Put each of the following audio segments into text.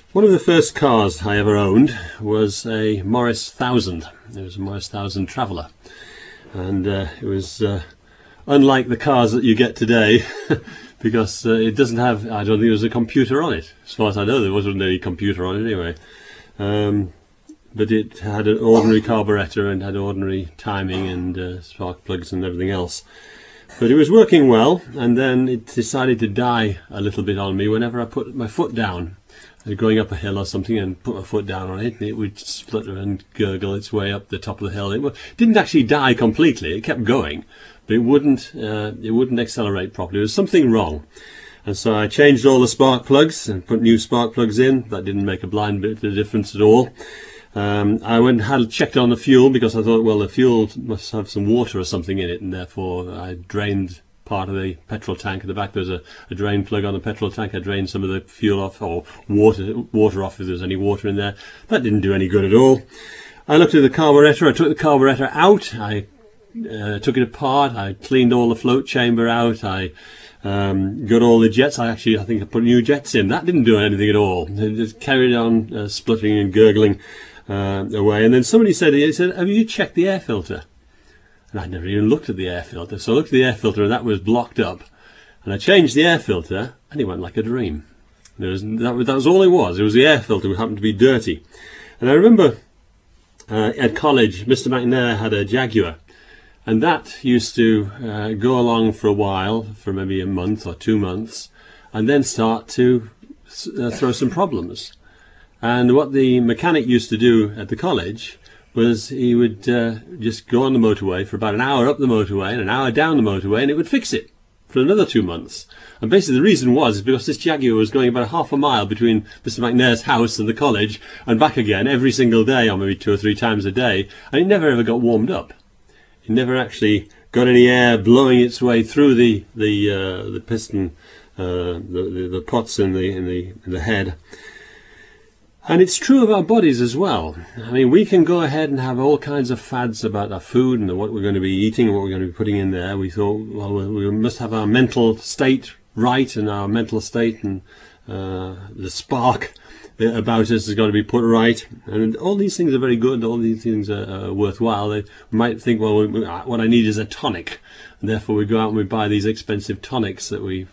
One of the first cars I ever owned was a Morris 1000. It was a Morris 1000 Traveller, and it was unlike the cars that you get today because it doesn't have, I don't think there was a computer on it. As far as I know, there wasn't any computer on it anyway. But it had an ordinary carburettor and had ordinary timing and spark plugs and everything else. But it was working well, and then it decided to die a little bit on me whenever I put my foot down. Going up a hill or something and put my foot down on it, and it would splutter and gurgle its way up the top of the hill. It didn't actually die completely, it kept going, but it wouldn't accelerate properly. There was something wrong. And so I changed all the spark plugs and put new spark plugs in. That didn't make a blind bit of difference at all. I went and had checked on the fuel because I thought, well, the fuel must have some water or something in it, and therefore I drained part of the petrol tank. At the back there's a drain plug on the petrol tank. I drained some of the fuel off, or water off if there's any water in there. That didn't do any good at all. I looked at the carburettor. I took the carburettor out. I took it apart. I cleaned all the float chamber out. I got all the jets. I think I put new jets in. That didn't do anything at all. It just carried on spluttering and gurgling away. And then somebody said, have you checked the air filter? And I'd never even looked at the air filter. So I looked at the air filter and that was blocked up. And I changed the air filter and it went like a dream. That was all it was. It was the air filter which happened to be dirty. And I remember at college, Mr. McNair had a Jaguar. And that used to go along for a while, for maybe a month or 2 months, and then start to throw some problems. And what the mechanic used to do at the college was he would just go on the motorway for about an hour up the motorway and an hour down the motorway, and it would fix it for another 2 months. And basically the reason was because this Jaguar was going about half a mile between Mr. McNair's house and the college and back again every single day, or maybe 2 or 3 times a day, and it never ever got warmed up. It never actually got any air blowing its way through the piston, the pots in the head. And it's true of our bodies as well. I mean, we can go ahead and have all kinds of fads about our food and what we're going to be eating and what we're going to be putting in there. We thought, well, we must have our mental state right, and our mental state and the spark about us has got to be put right. And all these things are very good. All these things are worthwhile. They might think, well, what I need is a tonic. And therefore we go out and we buy these expensive tonics that we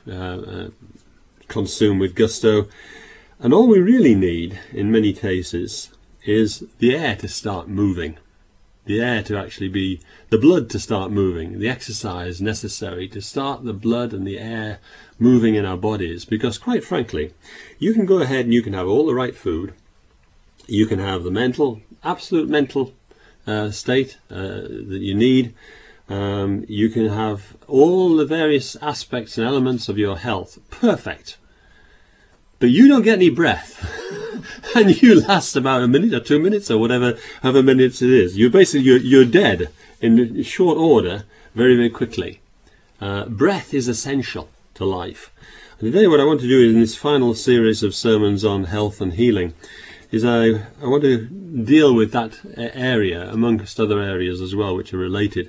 consume with gusto. And all we really need, in many cases, is the air to start moving. The air to actually be, the blood to start moving, the exercise necessary to start the blood and the air moving in our bodies. Because quite frankly, you can go ahead and you can have all the right food. You can have the absolute mental state that you need. You can have all the various aspects and elements of your health perfect. But you don't get any breath, and you last about a minute or 2 minutes or however minutes it is. You're dead in short order, very, very quickly. Breath is essential to life. And today, what I want to do in this final series of sermons on health and healing is I want to deal with that area amongst other areas as well, which are related.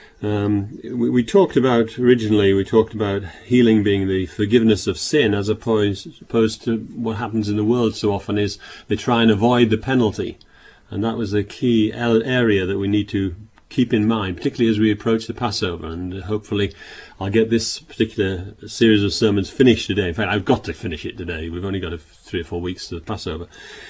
We talked about healing being the forgiveness of sin, as opposed to what happens in the world so often is they try and avoid the penalty. And that was the key area that we need to keep in mind, particularly as we approach the Passover. And hopefully I'll get this particular series of sermons finished today. In fact, I've got to finish it today. We've only got 3 or 4 weeks to the Passover.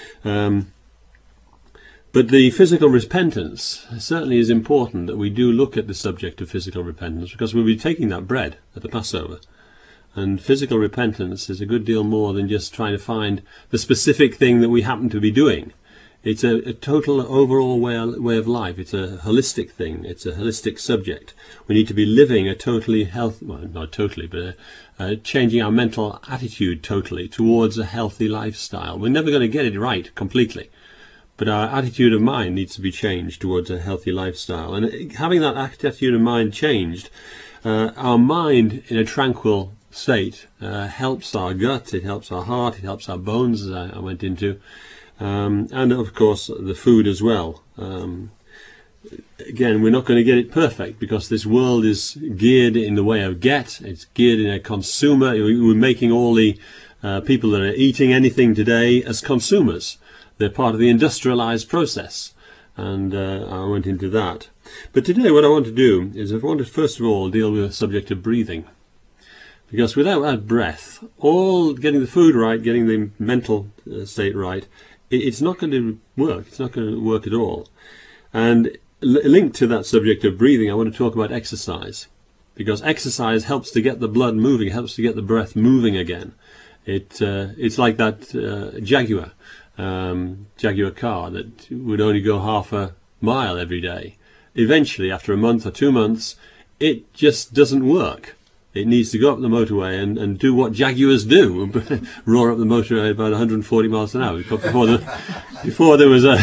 But the physical repentance certainly is important, that we do look at the subject of physical repentance, because we'll be taking that bread at the Passover. And physical repentance is a good deal more than just trying to find the specific thing that we happen to be doing. It's a total overall way of life. It's a holistic thing. It's a holistic subject. We need to be living a totally not totally, but changing our mental attitude totally towards a healthy lifestyle. We're never going to get it right completely. But our attitude of mind needs to be changed towards a healthy lifestyle. And having that attitude of mind changed, our mind in a tranquil state helps our gut, it helps our heart, it helps our bones, as I went into, and of course the food as well. Again, we're not going to get it perfect because this world is geared in the way of it's geared in a consumer. We're making all the people that are eating anything today as consumers. They're part of the industrialized process, and I went into that. But today what I want to do is I want to first of all deal with the subject of breathing, because without that breath, all getting the food right, getting the mental state right, it's not going to work. It's not going to work at all. And linked to that subject of breathing, I want to talk about exercise, because exercise helps to get the blood moving, helps to get the breath moving again. It's like that Jaguar car that would only go half a mile every day. Eventually, after a month or 2 months, it just doesn't work. It needs to go up the motorway and do what Jaguars do, roar up the motorway about 140 miles an hour. Before there was a...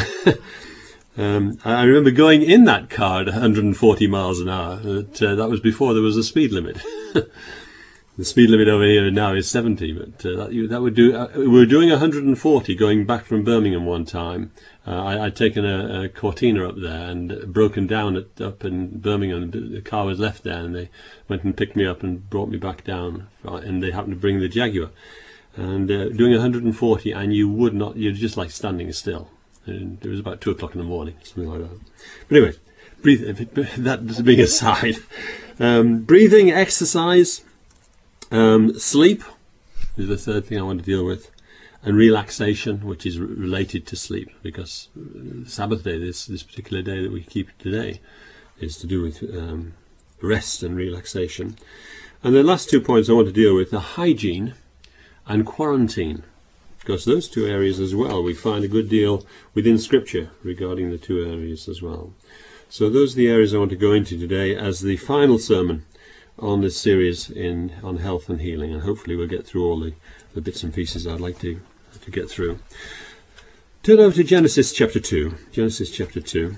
I remember going in that car at 140 miles an hour. That was before there was a speed limit. The speed limit over here now is 70, but that would do. We were doing 140 going back from Birmingham one time. I'd taken a Cortina up there and broken down up in Birmingham. The car was left there, and they went and picked me up and brought me back down. And they happened to bring the Jaguar. And doing 140, and you're just like standing still. And it was about 2 o'clock in the morning, something like that. But anyway, that being aside, breathing, exercise. Sleep is the third thing I want to deal with, and relaxation, which is related to sleep, because Sabbath day, this particular day that we keep today, is to do with rest and relaxation. And the last 2 points I want to deal with are hygiene and quarantine, because those 2 areas as well, we find a good deal within Scripture regarding the 2 areas as well. So those are the areas I want to go into today as the final sermon on this series on health and healing, and hopefully we'll get through all the bits and pieces I'd like to get through. Turn over to Genesis chapter 2. Genesis chapter 2.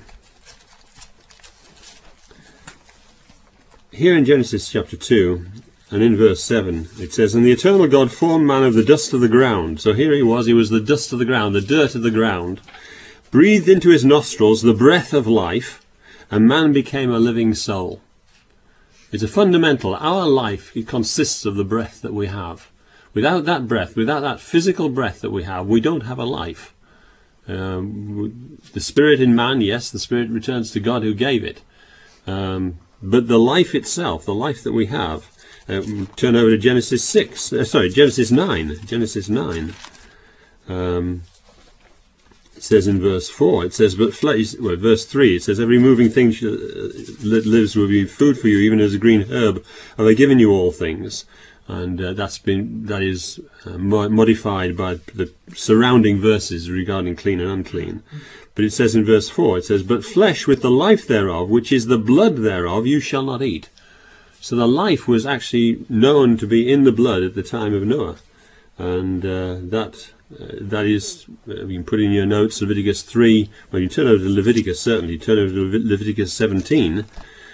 Here in Genesis chapter 2, and in verse 7, it says, "And the eternal God formed man of the dust of the ground." So here he was the dust of the ground, the dirt of the ground, breathed into his nostrils the breath of life, and man became a living soul. It's a fundamental. Our life, it consists of the breath that we have. Without that breath, without that physical breath that we have, we don't have a life. The spirit in man, yes, the spirit returns to God who gave it. But the life itself, the life that we have, turn over to Genesis 9. Genesis 9. It says in verse 4, it says, verse 3, it says, "Every moving thing that lives will be food for you, even as a green herb have I given you all things." And that is modified by the surrounding verses regarding clean and unclean. But it says in verse 4, it says, "But flesh with the life thereof, which is the blood thereof, you shall not eat." So the life was actually known to be in the blood at the time of Noah. And that is, you can put in your notes, Leviticus 3. Well, you turn over to Leviticus, certainly. Turn over to Leviticus 17.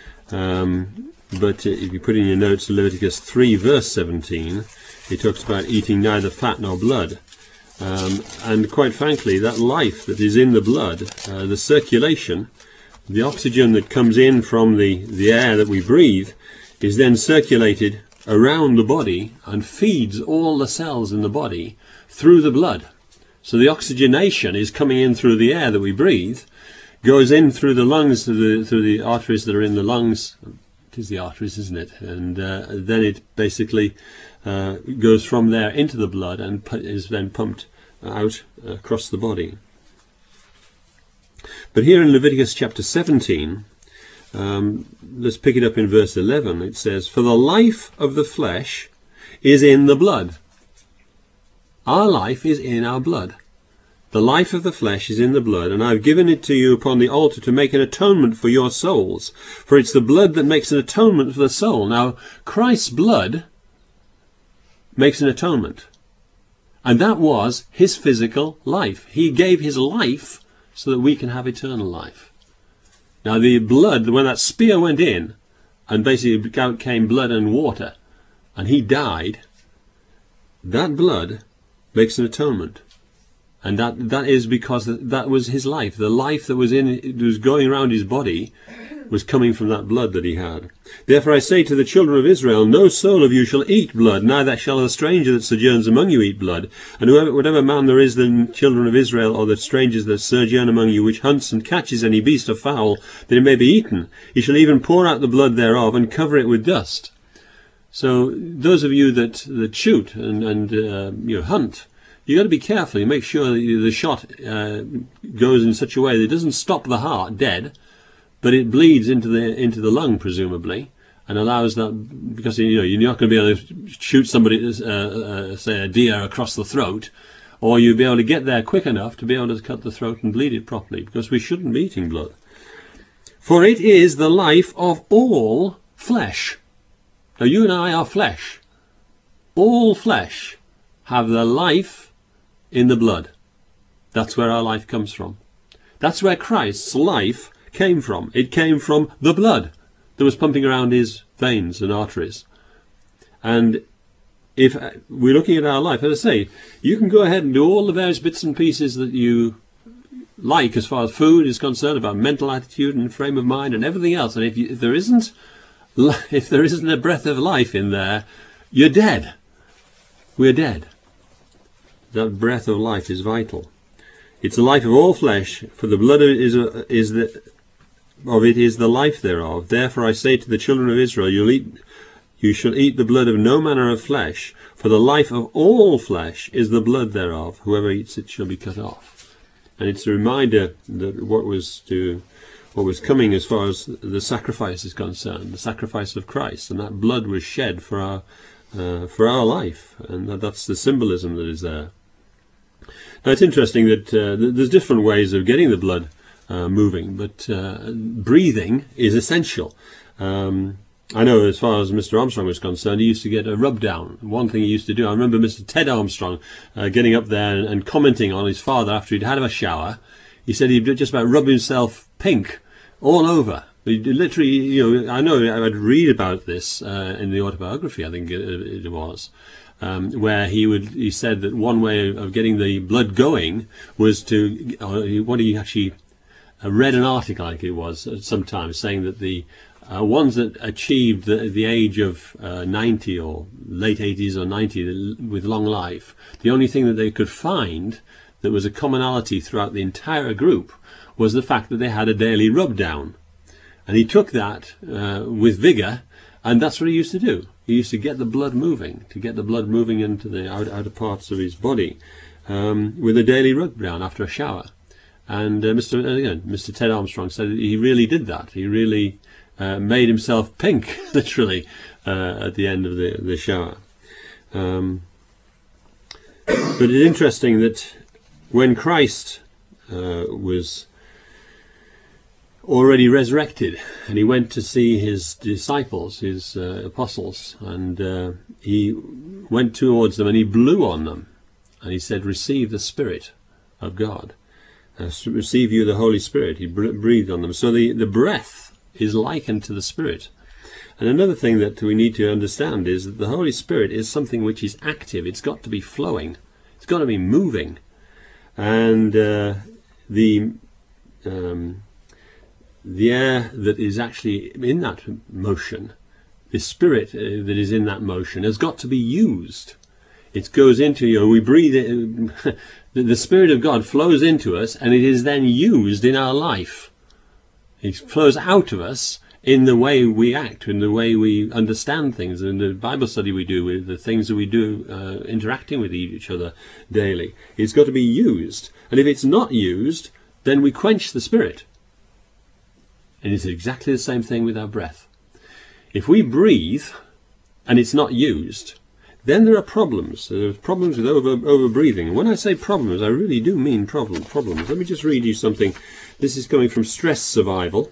But if you put in your notes Leviticus 3, verse 17, it talks about eating neither fat nor blood. And quite frankly, that life that is in the blood, the circulation, the oxygen that comes in from the air that we breathe, is then circulated around the body and feeds all the cells in the body through the blood. So the oxygenation is coming in through the air that we breathe, goes in through the lungs, through the arteries that are in the lungs. It is the arteries, isn't it? And then it basically goes from there into the blood and is then pumped out across the body. But here in Leviticus chapter 17, let's pick it up in verse 11. It says, "For the life of the flesh is in the blood." Our life is in our blood. The life of the flesh is in the blood, and I've given it to you upon the altar to make an atonement for your souls. For it's the blood that makes an atonement for the soul. Now, Christ's blood makes an atonement. And that was his physical life. He gave his life so that we can have eternal life. Now, the blood, when that spear went in, and basically out came blood and water, and he died, that blood makes an atonement. And that is because that was his life. The life that was going around his body was coming from that blood that he had. Therefore I say to the children of Israel, no soul of you shall eat blood, neither shall the stranger that sojourns among you eat blood. And whatever man there is, the children of Israel, or the strangers that sojourn among you, which hunts and catches any beast or fowl, that it may be eaten, he shall even pour out the blood thereof, and cover it with dust. So those of you that shoot and hunt, you've got to be careful. You make sure that the shot goes in such a way that it doesn't stop the heart dead, but it bleeds into the lung, presumably, and allows that, because you're not going to be able to shoot somebody, say a deer, across the throat, or you'll be able to get there quick enough to be able to cut the throat and bleed it properly, because we shouldn't be eating blood. For it is the life of all flesh. Now you and I are flesh. All flesh have their life in the blood. That's where our life comes from. That's where Christ's life came from. It came from the blood that was pumping around his veins and arteries. And if we're looking at our life, as I say, you can go ahead and do all the various bits and pieces that you like as far as food is concerned, about mental attitude and frame of mind and everything else. And if there isn't a breath of life in there, you're dead. We're dead. That breath of life is vital. It's the life of all flesh, for the blood of it is the life thereof. Therefore I say to the children of Israel, you shall eat the blood of no manner of flesh, for the life of all flesh is the blood thereof. Whoever eats it shall be cut off. And it's a reminder that what was coming as far as the sacrifice is concerned, the sacrifice of Christ, and that blood was shed for our life, and that's the symbolism that is there. Now it's interesting that there's different ways of getting the blood moving, but breathing is essential. I know as far as Mr. Armstrong was concerned, he used to get a rub down. One thing he used to do, I remember Mr. Ted Armstrong getting up there and commenting on his father after he'd had a shower. He said he'd just about rub himself pink all over. He literally, I know I'd read about this in the autobiography, I think it was, where he said that one way of getting the blood going was I read an article, I think it was, sometimes, saying that the ones that achieved the age of 90 or late 80s or 90 with long life, the only thing that they could find that was a commonality throughout the entire group was the fact that they had a daily rub down. And he took that with vigour, and that's what he used to do. He used to get the blood moving, into the outer parts of his body with a daily rub down after a shower. And Mr. Ted Armstrong said that he really did that. He really made himself pink, literally, at the end of the shower. But it's interesting that when Christ was already resurrected, and he went to see his disciples, his apostles, and he went towards them and he blew on them, and he said, "Receive the Spirit of God. Receive you the Holy Spirit." He breathed on them. So the breath is likened to the Spirit. And another thing that we need to understand is that the Holy Spirit is something which is active. It's got to be flowing. It's got to be moving. And the air that is actually in that motion, the Spirit that is in that motion, has got to be used. It goes into, we breathe it, the Spirit of God flows into us, and it is then used in our life. It flows out of us in the way we act, in the way we understand things, in the Bible study we do, with the things that we do, interacting with each other daily. It's got to be used. And if it's not used, then we quench the Spirit. And it's exactly the same thing with our breath. If we breathe and it's not used, then there are problems. There are problems with over-breathing. And when I say problems, I really do mean problems. Let me just read you something. This is coming from Stress Survival.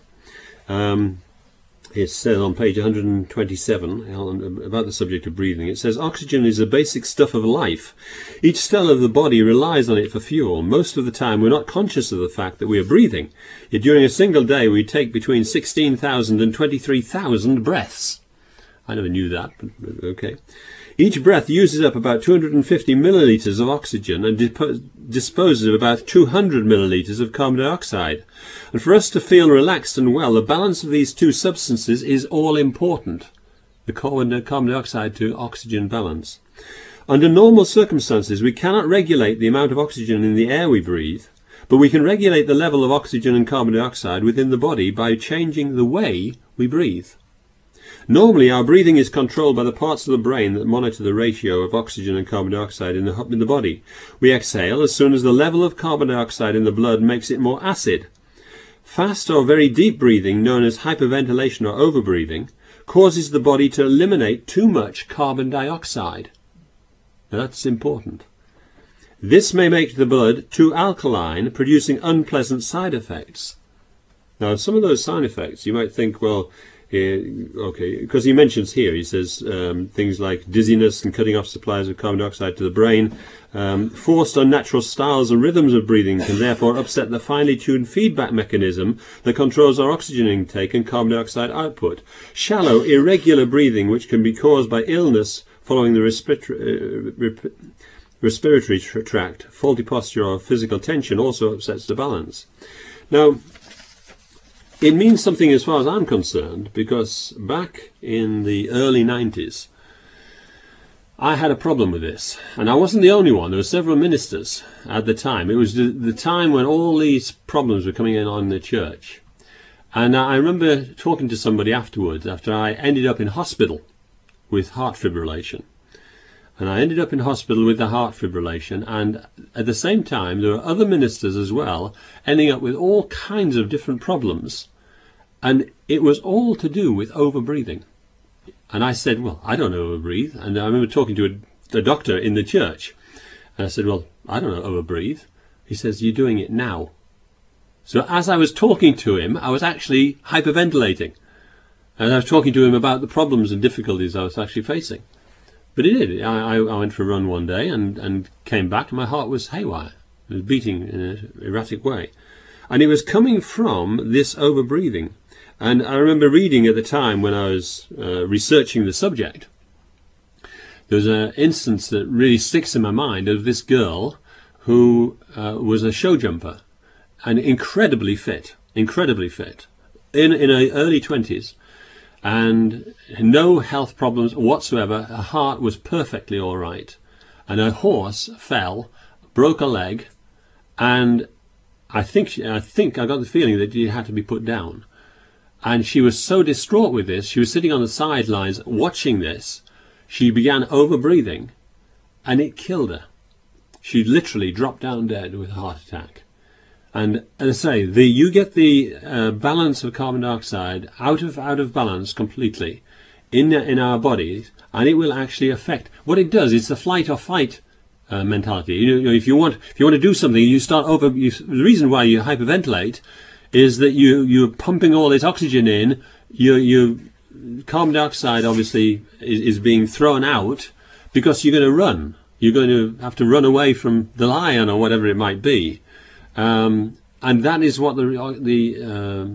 It says on page 127 about the subject of breathing. It says, "Oxygen is the basic stuff of life. Each cell of the body relies on it for fuel. Most of the time we're not conscious of the fact that we are breathing. Yet during a single day we take between 16,000 and 23,000 breaths." I never knew that, but okay. Each breath uses up about 250 millilitres of oxygen and disposes of about 200 millilitres of carbon dioxide. And for us to feel relaxed and well, the balance of these two substances is all important. The carbon dioxide to oxygen balance. Under normal circumstances, we cannot regulate the amount of oxygen in the air we breathe, but we can regulate the level of oxygen and carbon dioxide within the body by changing the way we breathe. Normally, our breathing is controlled by the parts of the brain that monitor the ratio of oxygen and carbon dioxide in the body. We exhale as soon as the level of carbon dioxide in the blood makes it more acid. Fast or very deep breathing, known as hyperventilation or overbreathing, causes the body to eliminate too much carbon dioxide. Now, that's important. This may make the blood too alkaline, producing unpleasant side effects. Now, some of those side effects, you might think, well, okay, because he mentions here, he says things like dizziness and cutting off supplies of carbon dioxide to the brain. Forced unnatural styles and rhythms of breathing can therefore upset the finely tuned feedback mechanism that controls our oxygen intake and carbon dioxide output. Shallow, irregular breathing, which can be caused by illness following the respiratory tract, faulty posture or physical tension, also upsets the balance. Now, it means something as far as I'm concerned, because back in the early 90s, I had a problem with this. And I wasn't the only one. There were several ministers at the time. It was the time when all these problems were coming in on the church. And I remember talking to somebody afterwards, after I ended up in hospital with heart fibrillation. And I ended up in hospital with the heart fibrillation, and at the same time there were other ministers as well ending up with all kinds of different problems, and it was all to do with overbreathing. And I said, well, I don't overbreathe. And I remember talking to a doctor in the church, and I said, well, I don't overbreathe. He says, you're doing it now. So as I was talking to him, I was actually hyperventilating, and I was talking to him about the problems and difficulties I was actually facing. But it did. I went for a run one day and came back, and my heart was haywire. It was beating in an erratic way. And it was coming from this overbreathing. And I remember reading at the time when I was researching the subject, there was an instance that really sticks in my mind of this girl who was a show jumper and incredibly fit, in her early 20s. And no health problems whatsoever. Her heart was perfectly all right, and her horse fell, broke a leg, and I think I got the feeling that she had to be put down. And she was so distraught with this. She was sitting on the sidelines watching this. She began overbreathing, and it killed her. She literally dropped down dead with a heart attack. And as I say, you get the balance of carbon dioxide out of balance completely in our bodies, and it will actually affect. What it does is the flight or fight mentality. You know, if you want to do something, you start over. The reason why you hyperventilate is that you're pumping all this oxygen in. Your carbon dioxide obviously is being thrown out because you're going to run. You're going to have to run away from the lion or whatever it might be. And that is what the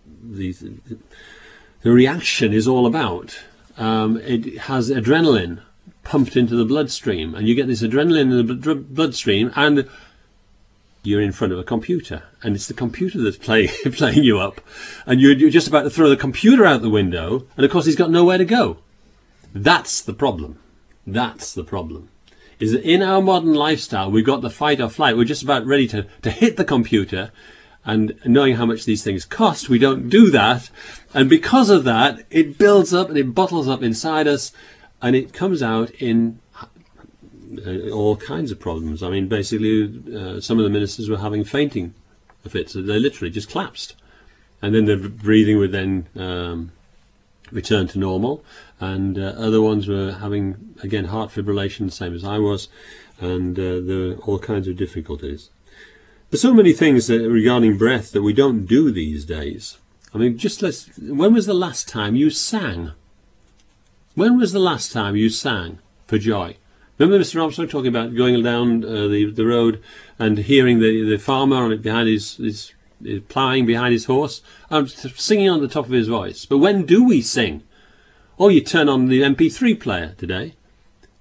reaction is all about. It has adrenaline pumped into the bloodstream, and you get this adrenaline in the bloodstream, and you're in front of a computer, and it's the computer that's playing you up, and you're just about to throw the computer out the window, and of course he's got nowhere to go. That's the problem. That's the problem. Is that in our modern lifestyle, we've got the fight or flight. We're just about ready to hit the computer, and knowing how much these things cost, we don't do that. And because of that, it builds up and it bottles up inside us, and it comes out in all kinds of problems. I mean, basically, some of the ministers were having fainting fits. They literally just collapsed. And then the breathing would then return to normal, and other ones were having, again, heart fibrillation, same as I was, and there were all kinds of difficulties. There's so many things regarding breath that we don't do these days. I mean, when was the last time you sang? When was the last time you sang for joy? Remember Mr. Armstrong talking about going down the road and hearing the farmer behind his ploughing behind his horse, singing on the top of his voice. But when do we sing? Oh, you turn on the MP3 player today,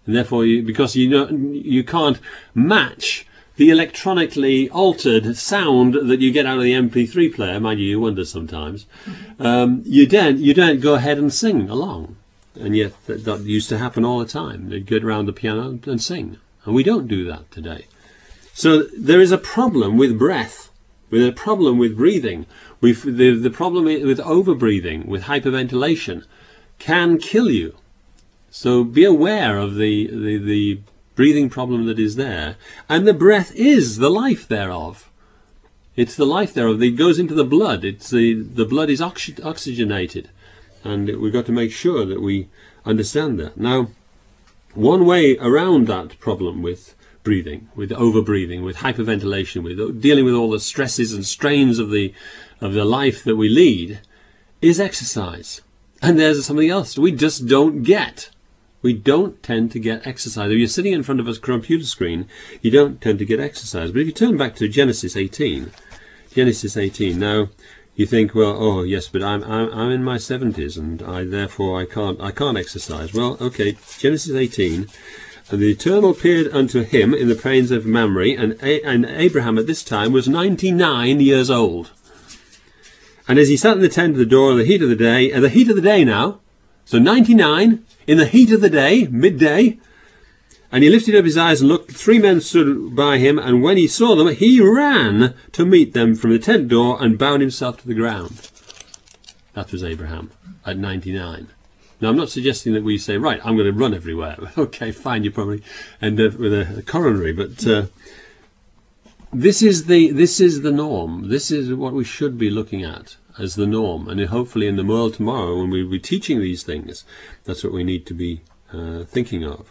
And therefore, because you can't match the electronically altered sound that you get out of the MP3 player, mind you wonder sometimes, you don't go ahead and sing along. And yet that used to happen all the time. They'd get around the piano and sing. And we don't do that today. So there is a problem with breath, with a problem with breathing. The problem with over-breathing, with hyperventilation, can kill you. So be aware of the breathing problem that is there. And the breath is the life thereof. It's the life thereof. It goes into the blood. The blood is oxygenated. And we've got to make sure that we understand that. Now, one way around that problem with breathing, with over-breathing, with hyperventilation, with dealing with all the stresses and strains of the life that we lead, is exercise. And there's something else we just don't get. We don't tend to get exercise. If you're sitting in front of a computer screen, you don't tend to get exercise. But if you turn back to Genesis 18, now you think, well, oh yes, but I'm in my 70s and I can't exercise. Well, okay, Genesis 18, and the Eternal appeared unto him in the plains of Mamre, and Abraham at this time was 99 years old. And as he sat in the tent of the door in the heat of the day now, so 99 in the heat of the day, midday, and he lifted up his eyes and looked. 3 men stood by him, and when he saw them, he ran to meet them from the tent door and bowed himself to the ground. That was Abraham at 99. Now, I'm not suggesting that we say, right, I'm going to run everywhere. Okay, fine, you probably end up with a coronary, but this is the norm. This is what we should be looking at as the norm, and hopefully in the world tomorrow, when we'll be teaching these things, that's what we need to be thinking of.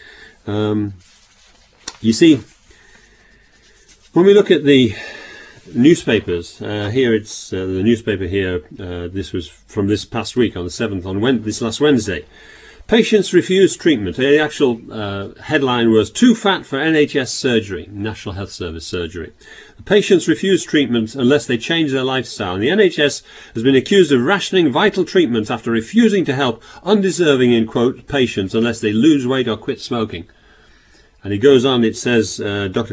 You see, when we look at the newspapers, here it's the newspaper here, this was from this past week on the 7th, this last Wednesday. Patients refuse treatment. The actual headline was, "Too fat for NHS surgery," National Health Service surgery. The patients refuse treatment unless they change their lifestyle. And the NHS has been accused of rationing vital treatments after refusing to help undeserving, in quote, patients unless they lose weight or quit smoking. And he goes on, it says, Douglas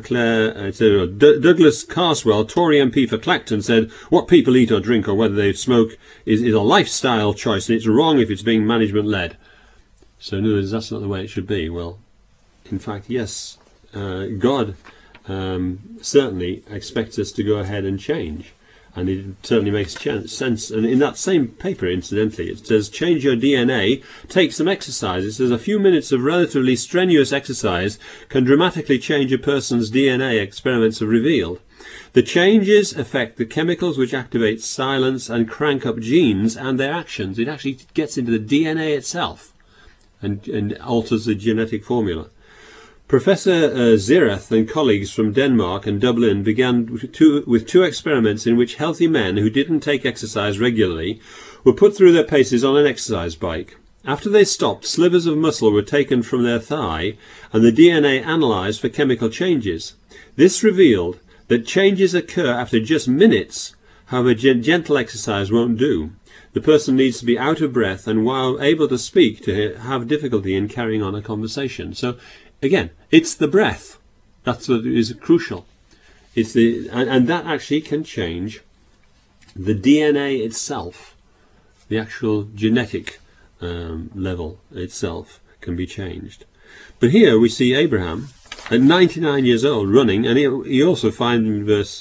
Carswell, Tory MP for Clacton, said, "What people eat or drink or whether they smoke is a lifestyle choice, and it's wrong if it's being management-led." So in other words, that's not the way it should be. Well, in fact, yes, God certainly expects us to go ahead and change. And it certainly makes sense. And in that same paper, incidentally, it says, "Change your DNA, take some exercise." It says, "A few minutes of relatively strenuous exercise can dramatically change a person's DNA," experiments have revealed. The changes affect the chemicals which activate silence and crank up genes and their actions. It actually gets into the DNA itself and alters the genetic formula. Professor Zirath and colleagues from Denmark and Dublin began with two experiments in which healthy men who didn't take exercise regularly were put through their paces on an exercise bike. After they stopped, slivers of muscle were taken from their thigh and the DNA analysed for chemical changes. This revealed that changes occur after just minutes. However, gentle exercise won't do. The person needs to be out of breath and, while able to speak, to have difficulty in carrying on a conversation. So again, it's the breath. That's what is crucial. It's and that actually can change the DNA itself. The actual genetic level itself can be changed. But here we see Abraham at 99 years old running, and he also finds in verse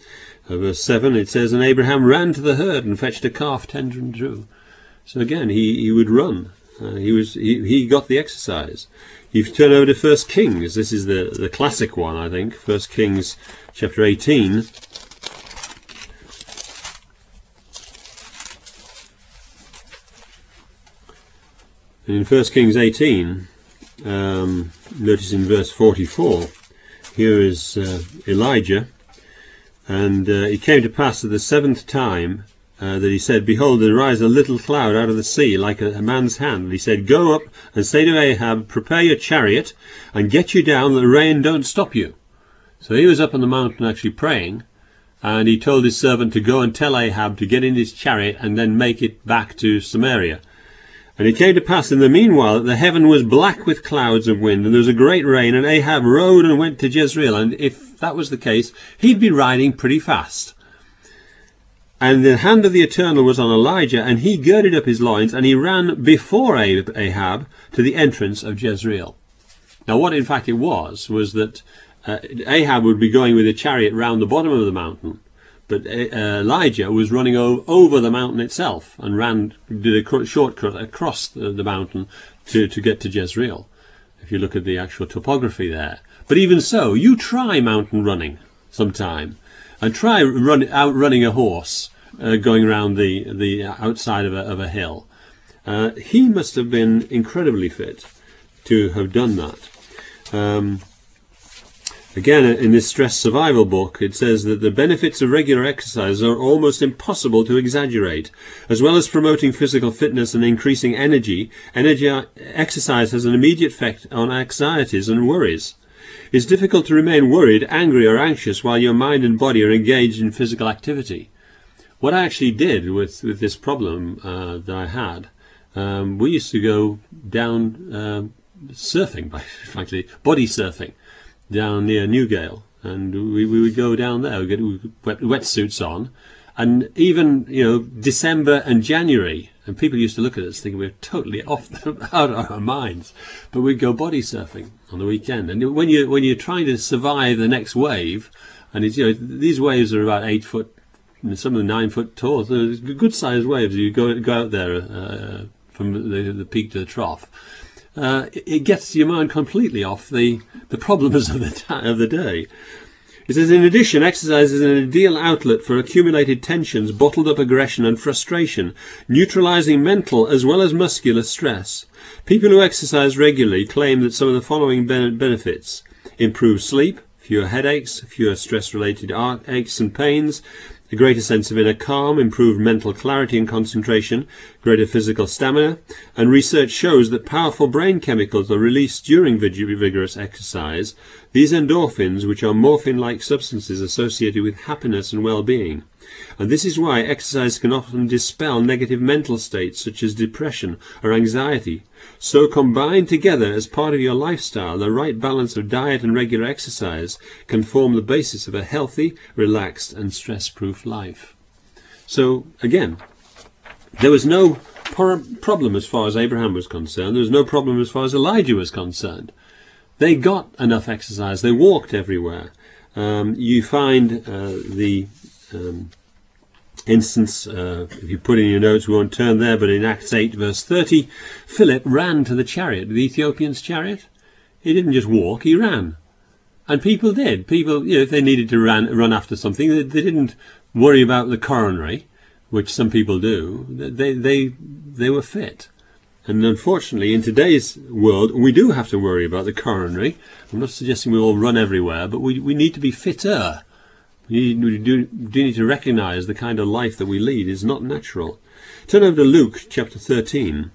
7, it says, "And Abraham ran to the herd and fetched a calf tender and true." So again, he would run. He got the exercise. You turn over to 1 Kings. This is the classic one, I think. 1 Kings chapter 18. And in 1 Kings 18, notice in verse 44, here is Elijah. And it came to pass at the 7th time that he said, "Behold, there rises a little cloud out of the sea, like a man's hand." And he said, "Go up and say to Ahab, prepare your chariot, and get you down, that the rain don't stop you." So he was up on the mountain actually praying, and he told his servant to go and tell Ahab to get in his chariot and then make it back to Samaria. And it came to pass in the meanwhile that the heaven was black with clouds of wind, and there was a great rain, and Ahab rode and went to Jezreel. And if that was the case, he'd be riding pretty fast. And the hand of the Eternal was on Elijah, and he girded up his loins, and he ran before Ahab to the entrance of Jezreel. Now what in fact it was that Ahab would be going with a chariot round the bottom of the mountain, but Elijah was running over the mountain itself and did a shortcut across the mountain to get to Jezreel, if you look at the actual topography there. But even so, you try mountain running sometime, and try outrunning a horse going around the outside of a hill. He must have been incredibly fit to have done that. Again, in this stress survival book, it says that the benefits of regular exercise are almost impossible to exaggerate. As well as promoting physical fitness and increasing energy, exercise has an immediate effect on anxieties and worries. It's difficult to remain worried, angry or anxious while your mind and body are engaged in physical activity. What I actually did with this problem that I had, we used to go down surfing, frankly, body surfing, down near Newgale, and we would go down there, we'd get wetsuits on, and even December and January, and people used to look at us thinking we're totally out of our minds, but we'd go body surfing on the weekend. And when you're trying to survive the next wave, and it's, these waves are about 8 foot, some of them 9 foot tall, so good sized waves. You go out there from the peak to the trough. It gets your mind completely off the problems of the day. It says, in addition, exercise is an ideal outlet for accumulated tensions, bottled up aggression and frustration, neutralizing mental as well as muscular stress. People who exercise regularly claim that some of the following benefits: improved sleep, fewer headaches, fewer stress-related aches and pains, a greater sense of inner calm, improved mental clarity and concentration, greater physical stamina, and research shows that powerful brain chemicals are released during vigorous exercise, these endorphins, which are morphine-like substances associated with happiness and well-being. And this is why exercise can often dispel negative mental states such as depression or anxiety. So combined together as part of your lifestyle, the right balance of diet and regular exercise can form the basis of a healthy, relaxed and stress-proof life. So again, there was no problem as far as Abraham was concerned. There was no problem as far as Elijah was concerned. They got enough exercise. They walked everywhere. You find the instance, if you put in your notes, we won't turn there, but in Acts 8 verse 30, Philip ran to the chariot, the Ethiopian's chariot. He didn't just walk, he ran. And people did. People, if they needed to run after something, they didn't worry about the coronary, which some people do. They were fit. And unfortunately, in today's world, we do have to worry about the coronary. I'm not suggesting we all run everywhere, but we need to be fitter. We do need to recognize the kind of life that we lead is not natural. Turn over to Luke chapter 13.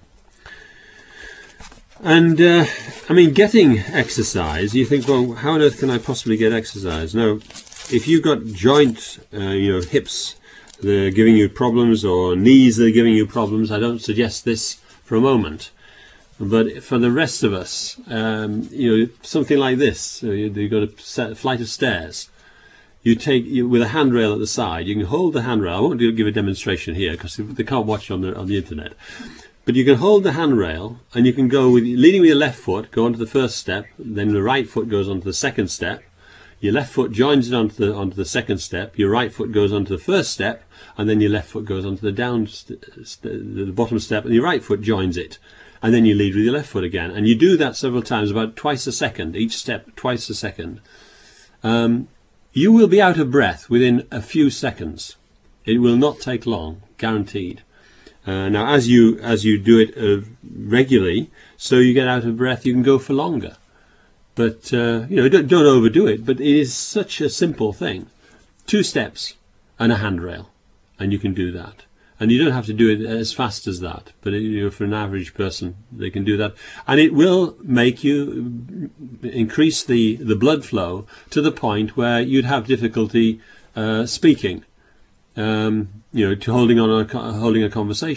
And, getting exercise, you think, well, how on earth can I possibly get exercise? Now, if you've got joint, hips that are giving you problems, or knees that are giving you problems, I don't suggest this for a moment. But for the rest of us, something like this, you've got a flight of stairs. You take, with a handrail at the side, you can hold the handrail. I won't give a demonstration here because they can't watch on the internet. But you can hold the handrail and you can go leading with your left foot, go onto the first step, then the right foot goes onto the second step. Your left foot joins it onto the second step. Your right foot goes onto the first step, and then your left foot goes onto the bottom step, and your right foot joins it. And then you lead with your left foot again. And you do that several times, about twice a second, each step twice a second. You will be out of breath within a few seconds. It will not take long, guaranteed. Now, as you do it regularly, so you get out of breath, you can go for longer. But don't overdo it. But it is such a simple thing: 2 steps and a handrail, and you can do that. And you don't have to do it as fast as that. But for an average person, they can do that, and it will make you increase the blood flow to the point where you'd have difficulty speaking. To holding a conversation.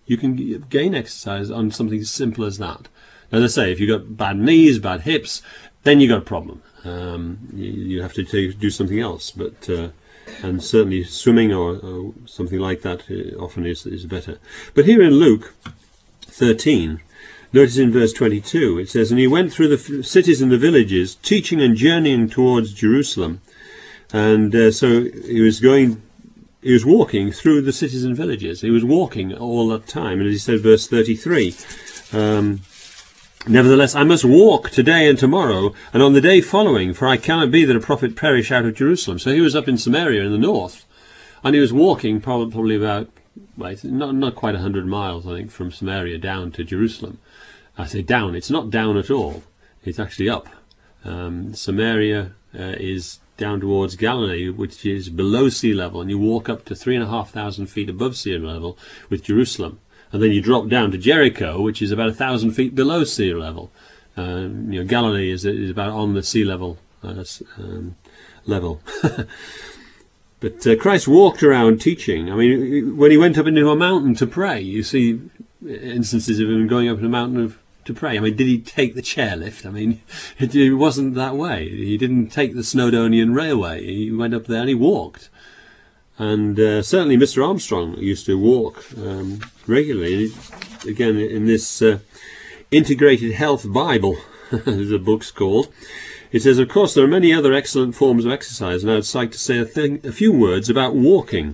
you can gain exercise on something as simple as that. As I say, if you've got bad knees, bad hips, then you've got a problem. You have to do something else. But and certainly swimming or something like that often is better. But here in Luke 13, notice in verse 22, it says, "And he went through the cities and the villages, teaching and journeying towards Jerusalem." And so he was walking through the cities and villages. He was walking all that time. And as he said, verse 33, "Nevertheless, I must walk today and tomorrow, and on the day following, for I cannot be that a prophet perish out of Jerusalem." So he was up in Samaria in the north, and he was walking probably about, well, not quite 100 miles, I think, from Samaria down to Jerusalem. I say down, it's not down at all, it's actually up. Samaria is down towards Galilee, which is below sea level, and you walk up to 3,500 feet above sea level with Jerusalem. And then you drop down to Jericho, which is about 1,000 feet below sea level. Galilee is about on the sea level level. But Christ walked around teaching. I mean, when he went up into a mountain to pray, you see instances of him going up in a mountain to pray. I mean, did he take the chairlift? I mean, it wasn't that way. He didn't take the Snowdonian Railway. He went up there and he walked. And certainly Mr. Armstrong used to walk regularly. Again, in this Integrated Health Bible, as the book's called, it says, "Of course, there are many other excellent forms of exercise, and I would like to say a few words about walking.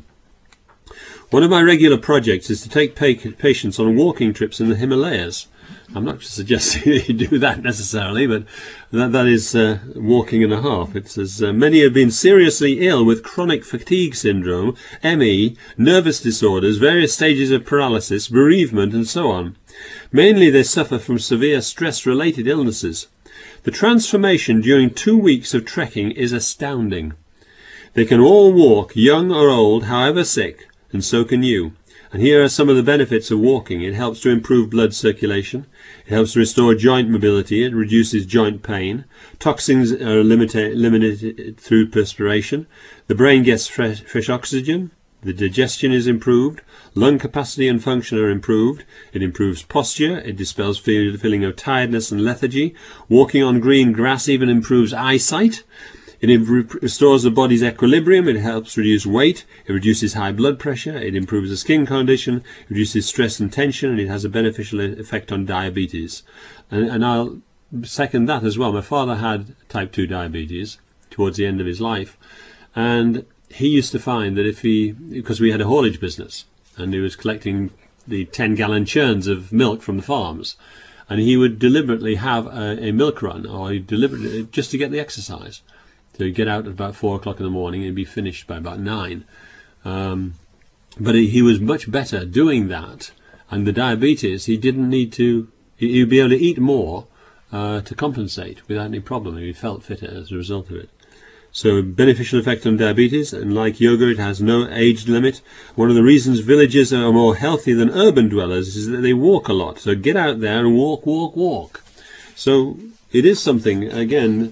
One of my regular projects is to take patients on walking trips in the Himalayas." I'm not suggesting that you do that necessarily, but that is walking and a half. It says, "Many have been seriously ill with chronic fatigue syndrome, ME, nervous disorders, various stages of paralysis, bereavement, and so on. Mainly they suffer from severe stress-related illnesses. The transformation during 2 weeks of trekking is astounding. They can all walk, young or old, however sick, and so can you. And here are some of the benefits of walking. It helps to improve blood circulation. It helps to restore joint mobility. It reduces joint pain. Toxins are eliminated through perspiration. The brain gets fresh oxygen. The digestion is improved. Lung capacity and function are improved. It improves posture. It dispels feeling of tiredness and lethargy. Walking on green grass even improves eyesight. It restores the body's equilibrium. It helps reduce weight. It reduces high blood pressure. It improves the skin condition. It reduces stress and tension. And it has a beneficial effect on diabetes. And I'll second that as well. My father had type 2 diabetes towards the end of his life. And he used to find that because we had a haulage business, and he was collecting the 10-gallon churns of milk from the farms, and he would deliberately have a milk run, or deliberately just to get the exercise. So he'd get out at about 4 o'clock in the morning and be finished by about 9. But he was much better doing that. And the diabetes, he didn't need to, he'd be able to eat more to compensate without any problem. He felt fitter as a result of it. So beneficial effect on diabetes, and like yoga, it has no age limit. One of the reasons villagers are more healthy than urban dwellers is that they walk a lot. So get out there and walk, walk, walk. So it is something, again,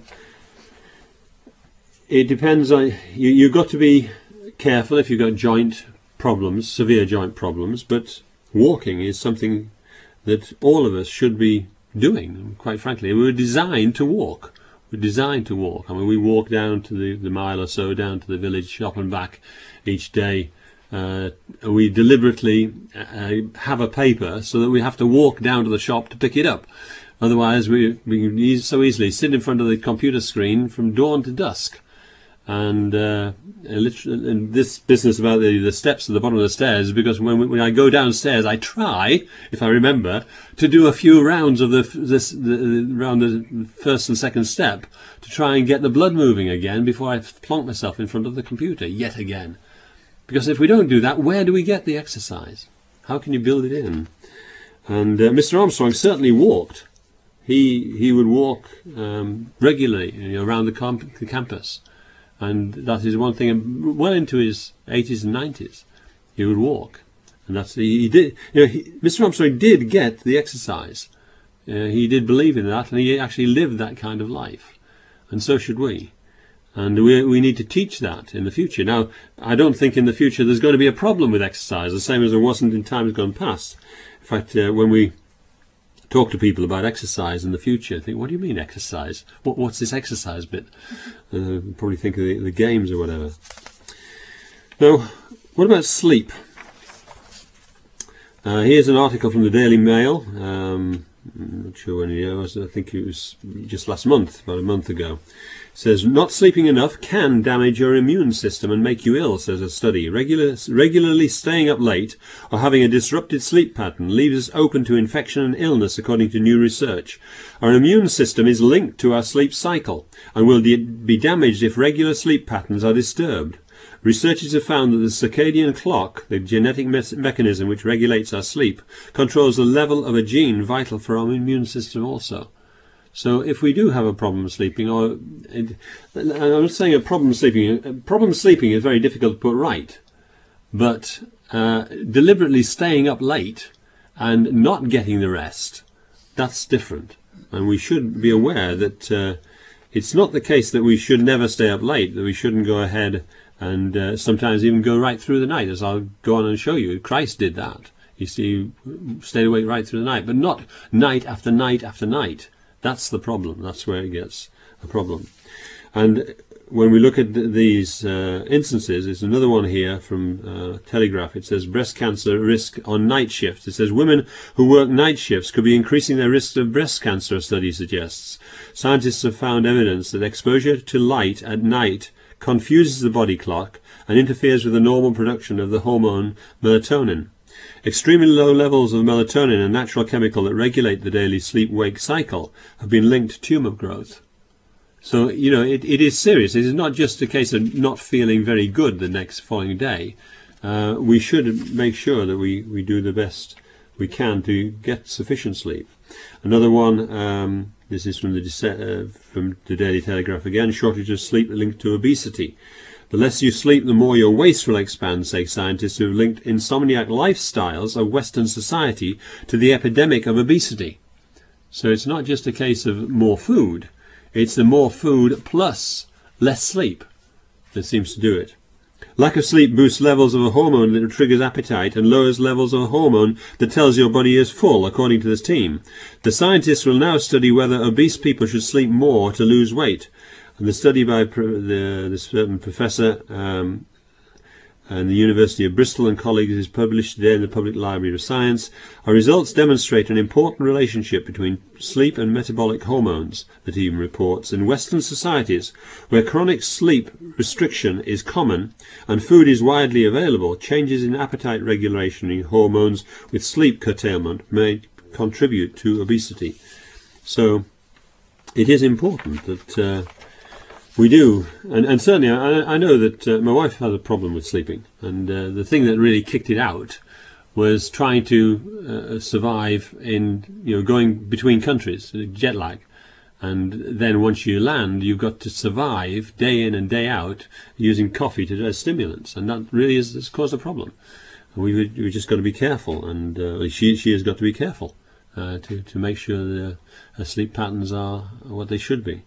it depends on, you've got to be careful if you've got joint problems, severe joint problems, but walking is something that all of us should be doing, quite frankly. We were designed to walk. We're designed to walk. I mean, we walk down to the mile or so, down to the village shop and back each day. We deliberately have a paper so that we have to walk down to the shop to pick it up. Otherwise, we can so easily sit in front of the computer screen from dawn to dusk. And this business about the steps at the bottom of the stairs, because when I go downstairs, I try, if I remember, to do a few rounds of around the first and second step to try and get the blood moving again before I plonk myself in front of the computer yet again. Because if we don't do that, where do we get the exercise? How can you build it in? And Mr. Armstrong certainly walked. He would walk regularly around the campus. And that is one thing. Well into his 80s and 90s, he would walk, and that's he did. Mr. Armstrong did get the exercise. He did believe in that, and he actually lived that kind of life, and so should we. And we need to teach that in the future. Now, I don't think in the future there's going to be a problem with exercise, the same as there wasn't in times gone past. In fact, when we talk to people about exercise in the future, think, what do you mean exercise? What's this exercise bit? Probably think of the games or whatever. Now, what about sleep? Here's an article from the Daily Mail. I'm not sure when it was. I think it was just last month, about a month ago. It says, not sleeping enough can damage your immune system and make you ill, says a study. Regularly staying up late or having a disrupted sleep pattern leaves us open to infection and illness, according to new research. Our immune system is linked to our sleep cycle and will be damaged if regular sleep patterns are disturbed. Researchers have found that the circadian clock, the genetic mechanism which regulates our sleep, controls the level of a gene vital for our immune system also. So if we do have a problem sleeping, I'm not saying a problem sleeping is very difficult to put right, but deliberately staying up late and not getting the rest, that's different. And we should be aware that it's not the case that we should never stay up late, that we shouldn't go ahead and sometimes even go right through the night, as I'll go on and show you. Christ did that. He stayed awake right through the night, but not night after night after night. That's the problem. That's where it gets a problem. And when we look at these instances, there's another one here from Telegraph. It says breast cancer risk on night shifts. It says women who work night shifts could be increasing their risk of breast cancer, a study suggests. Scientists have found evidence that exposure to light at night confuses the body clock and interferes with the normal production of the hormone melatonin. Extremely low levels of melatonin, a natural chemical that regulate the daily sleep-wake cycle, have been linked to tumour growth. So, you know, it is serious. It is not just a case of not feeling very good the next following day. We should make sure that we do the best we can to get sufficient sleep. Another one, this is from the Daily Telegraph again, shortage of sleep linked to obesity. The less you sleep, the more your waist will expand, say scientists who have linked insomniac lifestyles of Western society to the epidemic of obesity. So it's not just a case of more food, it's the more food plus less sleep that seems to do it. Lack of sleep boosts levels of a hormone that triggers appetite and lowers levels of a hormone that tells your body is full, according to this team. The scientists will now study whether obese people should sleep more to lose weight. And the study by this certain professor and the University of Bristol and colleagues is published today in the Public Library of Science. Our results demonstrate an important relationship between sleep and metabolic hormones, the team reports. In Western societies, where chronic sleep restriction is common and food is widely available, changes in appetite regulation in hormones with sleep curtailment may contribute to obesity. So it is important that we do, and certainly I know that my wife has a problem with sleeping, and the thing that really kicked it out was trying to survive in, going between countries, jet lag, and then once you land, you've got to survive day in and day out using coffee as stimulants, and that really has caused a problem. We just got to be careful, and she has got to be careful to make sure her sleep patterns are what they should be.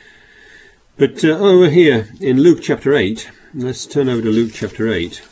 But over here in Luke chapter 8, let's turn over to Luke chapter 8.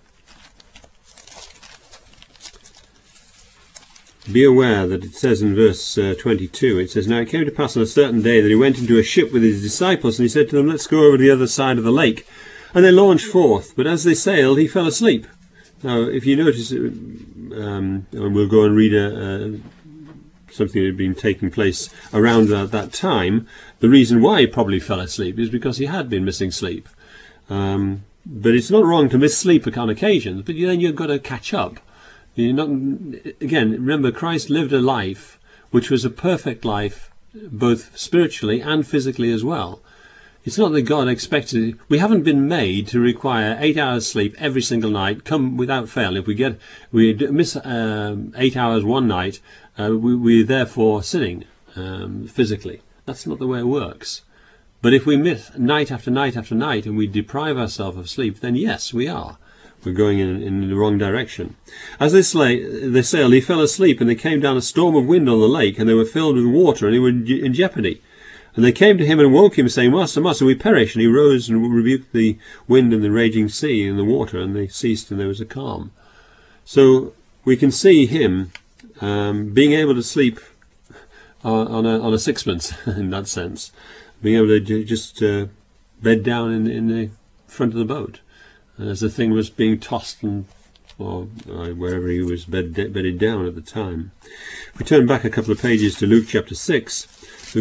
Be aware that it says in verse 22, it says, Now it came to pass on a certain day that he went into a ship with his disciples, and he said to them, Let's go over to the other side of the lake. And they launched forth, but as they sailed, he fell asleep. Now, if you notice, and we'll go and read something that had been taking place around that time, the reason why he probably fell asleep is because he had been missing sleep. But it's not wrong to miss sleep on occasions, but then you've got to catch up. Again, remember, Christ lived a life which was a perfect life, both spiritually and physically as well. It's not that God expected. We haven't been made to require 8 hours sleep every single night, come without fail. If we miss 8 hours one night, we're therefore sinning physically. That's not the way it works. But if we miss night after night after night and we deprive ourselves of sleep, then yes, we are. We're going in the wrong direction. As they sailed, he fell asleep, and there came down a storm of wind on the lake, and they were filled with water, and they were in jeopardy. And they came to him and woke him, saying, Master, Master, we perish. And he rose and rebuked the wind and the raging sea and the water, and they ceased, and there was a calm. So we can see him being able to sleep on a sixpence, in that sense, being able to just bed down in the front of the boat as the thing was being tossed or wherever he was bedded down at the time. If we turn back a couple of pages to Luke chapter 6,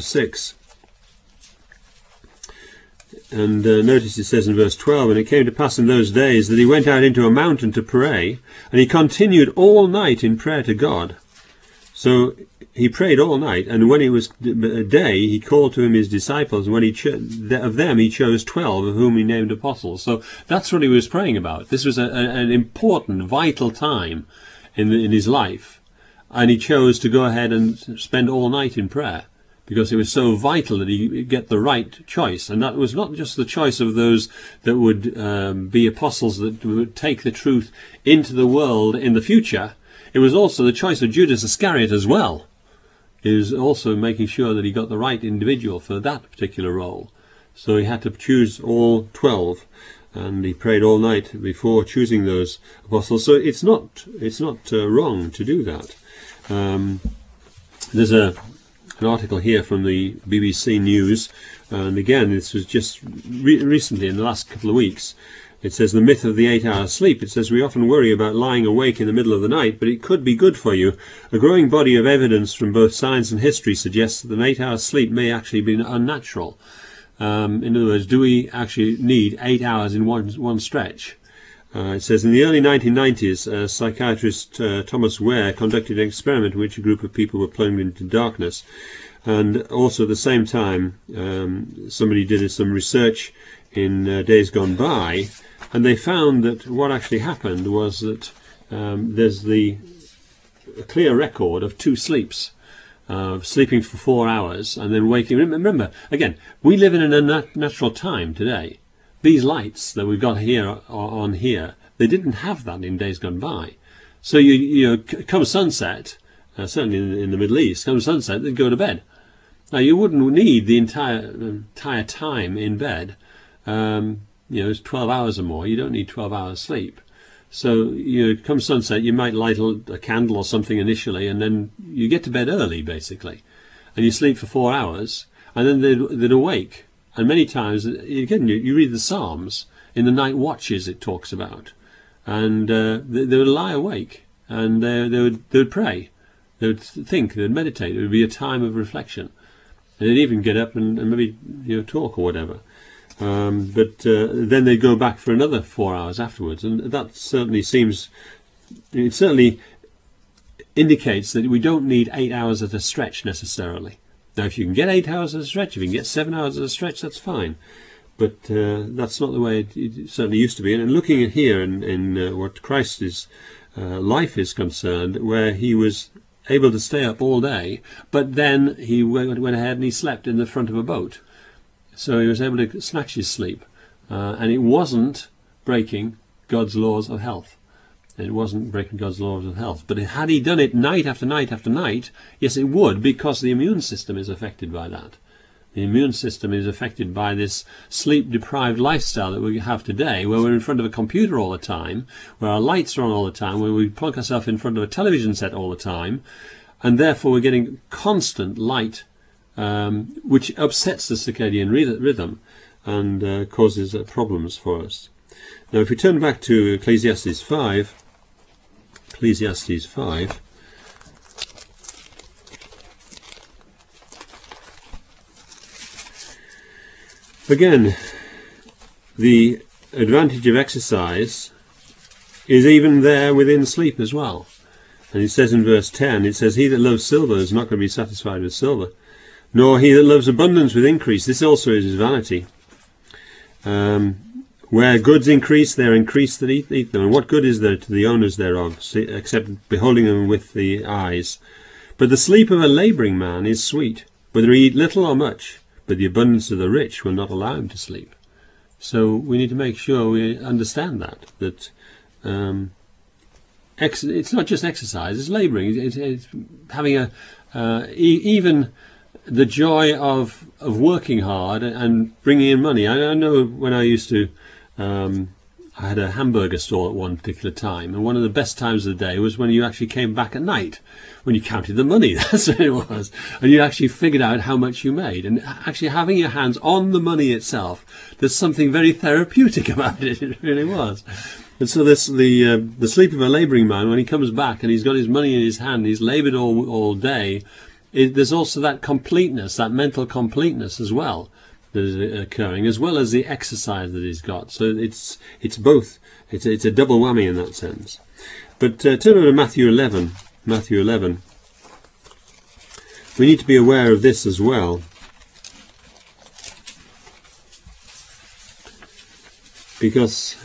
and notice it says in verse 12, and it came to pass in those days that he went out into a mountain to pray, and he continued all night in prayer to God. So he prayed all night, and when it was day, he called to him his disciples, and when of them he chose 12, of whom he named apostles. So that's what he was praying about. This was an important, vital time in his life, and he chose to go ahead and spend all night in prayer, because it was so vital that he get the right choice. And that was not just the choice of those that would be apostles that would take the truth into the world in the future. It was also the choice of Judas Iscariot as well. He was also making sure that he got the right individual for that particular role. So he had to choose all 12, and he prayed all night before choosing those apostles. So it's not wrong to do that. There's an article here from the BBC News, and again this was just recently in the last couple of weeks. It says the myth of the 8-hour sleep. It says we often worry about lying awake in the middle of the night, but it could be good for you. A growing body of evidence from both science and history suggests that an 8-hour sleep may actually be unnatural. In other words, do we actually need 8 hours in one stretch? It says in the early 1990s, psychiatrist Thomas Ware conducted an experiment in which a group of people were plunged into darkness. And also at the same time, somebody did some research in days gone by, and they found that what actually happened was that there's a clear record of 2 sleeps. Sleeping for 4 hours and then waking. Remember, again, we live in an unnatural time today. These lights that we've got here on here, they didn't have that in days gone by. So you come sunset, certainly in the Middle East, come sunset, they'd go to bed. Now you wouldn't need the entire time in bed. It's 12 hours or more. You don't need 12 hours sleep. So come sunset, you might light a candle or something initially, and then you get to bed early, basically, and you sleep for 4 hours, and then they'd awake. And many times, again, you read the Psalms, in the night watches it talks about, and they would lie awake, and they would pray, they would think, they would meditate. It would be a time of reflection, and they'd even get up and maybe talk or whatever. But then they go back for another 4 hours afterwards, and that certainly indicates that we don't need 8 hours at a stretch necessarily. Now, if you can get 8 hours at a stretch, if you can get 7 hours at a stretch, that's fine. But that's not the way it certainly used to be. And looking at here in what Christ's life is concerned, where he was able to stay up all day, but then he went ahead and he slept in the front of a boat. So he was able to snatch his sleep, and it wasn't breaking God's laws of health. It wasn't breaking God's laws of health. But had he done it night after night after night, yes, it would, because the immune system is affected by that. The immune system is affected by this sleep-deprived lifestyle that we have today, where we're in front of a computer all the time, where our lights are on all the time, where we plug ourselves in front of a television set all the time, and therefore we're getting constant light, which upsets the circadian rhythm and causes problems for us. Now, if we turn back to Ecclesiastes 5, again, the advantage of exercise is even there within sleep as well. And it says in verse 10, it says, he that loves silver is not going to be satisfied with silver, nor he that loves abundance with increase. This also is vanity. Where goods increase, there increase that eat them. And what good is there to the owners thereof, except beholding them with the eyes? But the sleep of a labouring man is sweet, whether he eat little or much. But the abundance of the rich will not allow him to sleep. So we need to make sure we understand that it's not just exercise, it's labouring. It's having even the joy of working hard and bringing in money. I know when I used to, I had a hamburger stall at one particular time, and one of the best times of the day was when you actually came back at night, when you counted the money. That's what it was, and you actually figured out how much you made. And actually having your hands on the money itself, there's something very therapeutic about it. It really was. And so the sleep of a labouring man, when he comes back and he's got his money in his hand, he's laboured all day. There's also that completeness, that mental completeness as well, that is occurring, as well as the exercise that he's got. So it's both. It's a double whammy in that sense. But turn over to Matthew 11. Matthew 11. We need to be aware of this as well, because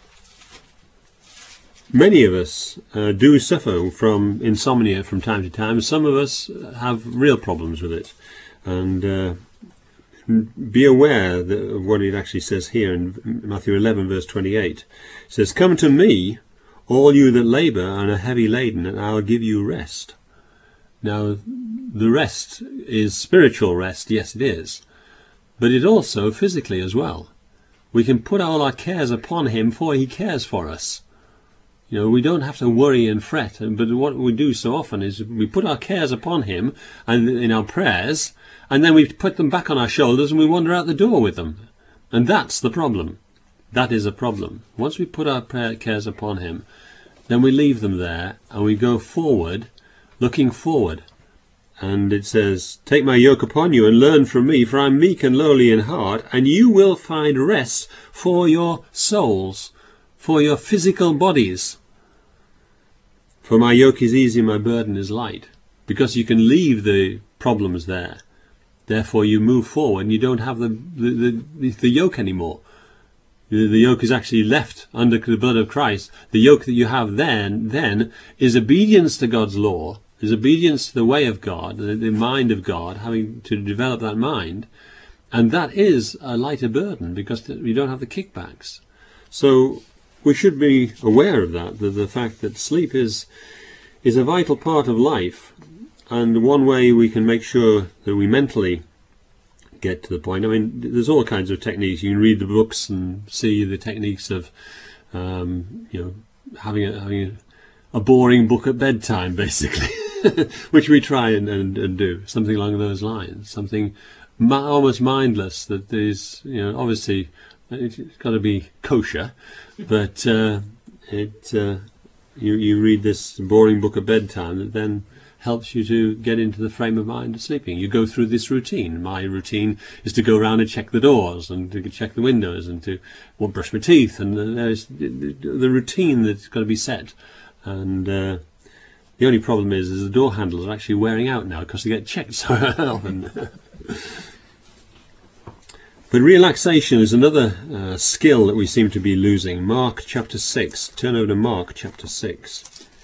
many of us do suffer from insomnia from time to time. Some of us have real problems with it, and be aware of what it actually says here in Matthew 11 verse 28. It says, "Come to me, all you that labour and are heavy laden, and I'll give you rest." Now, the rest is spiritual rest, yes it is, but it also physically as well. We can put all our cares upon him, for he cares for us. You know, we don't have to worry and fret, but what we do so often is we put our cares upon him and in our prayers, and then we put them back on our shoulders and we wander out the door with them. And that's the problem. That is a problem. Once we put our cares upon him, then we leave them there and we go forward, looking forward. And it says, "Take my yoke upon you and learn from me, for I am meek and lowly in heart, and you will find rest for your souls," for your physical bodies. "For my yoke is easy, my burden is light." Because you can leave the problems there. Therefore you move forward and you don't have the yoke anymore. The yoke is actually left under the blood of Christ. The yoke that you have then is obedience to God's law, is obedience to the way of God, the mind of God, having to develop that mind. And that is a lighter burden because you don't have the kickbacks. So we should be aware of that, the fact that sleep is a vital part of life, and one way we can make sure that we mentally get to the point. I mean, there's all kinds of techniques. You can read the books and see the techniques of, having a boring book at bedtime, basically, which we try and do something along those lines. Something almost mindless that is, obviously. It's got to be kosher, but you read this boring book at bedtime that then helps you to get into the frame of mind of sleeping. You go through this routine. My routine is to go around and check the doors and to check the windows and to brush my teeth. And there's the routine that's got to be set. And the only problem is the door handles are actually wearing out now because they get checked so often. But relaxation is another skill that we seem to be losing. Mark chapter 6. Turn over to Mark chapter 6.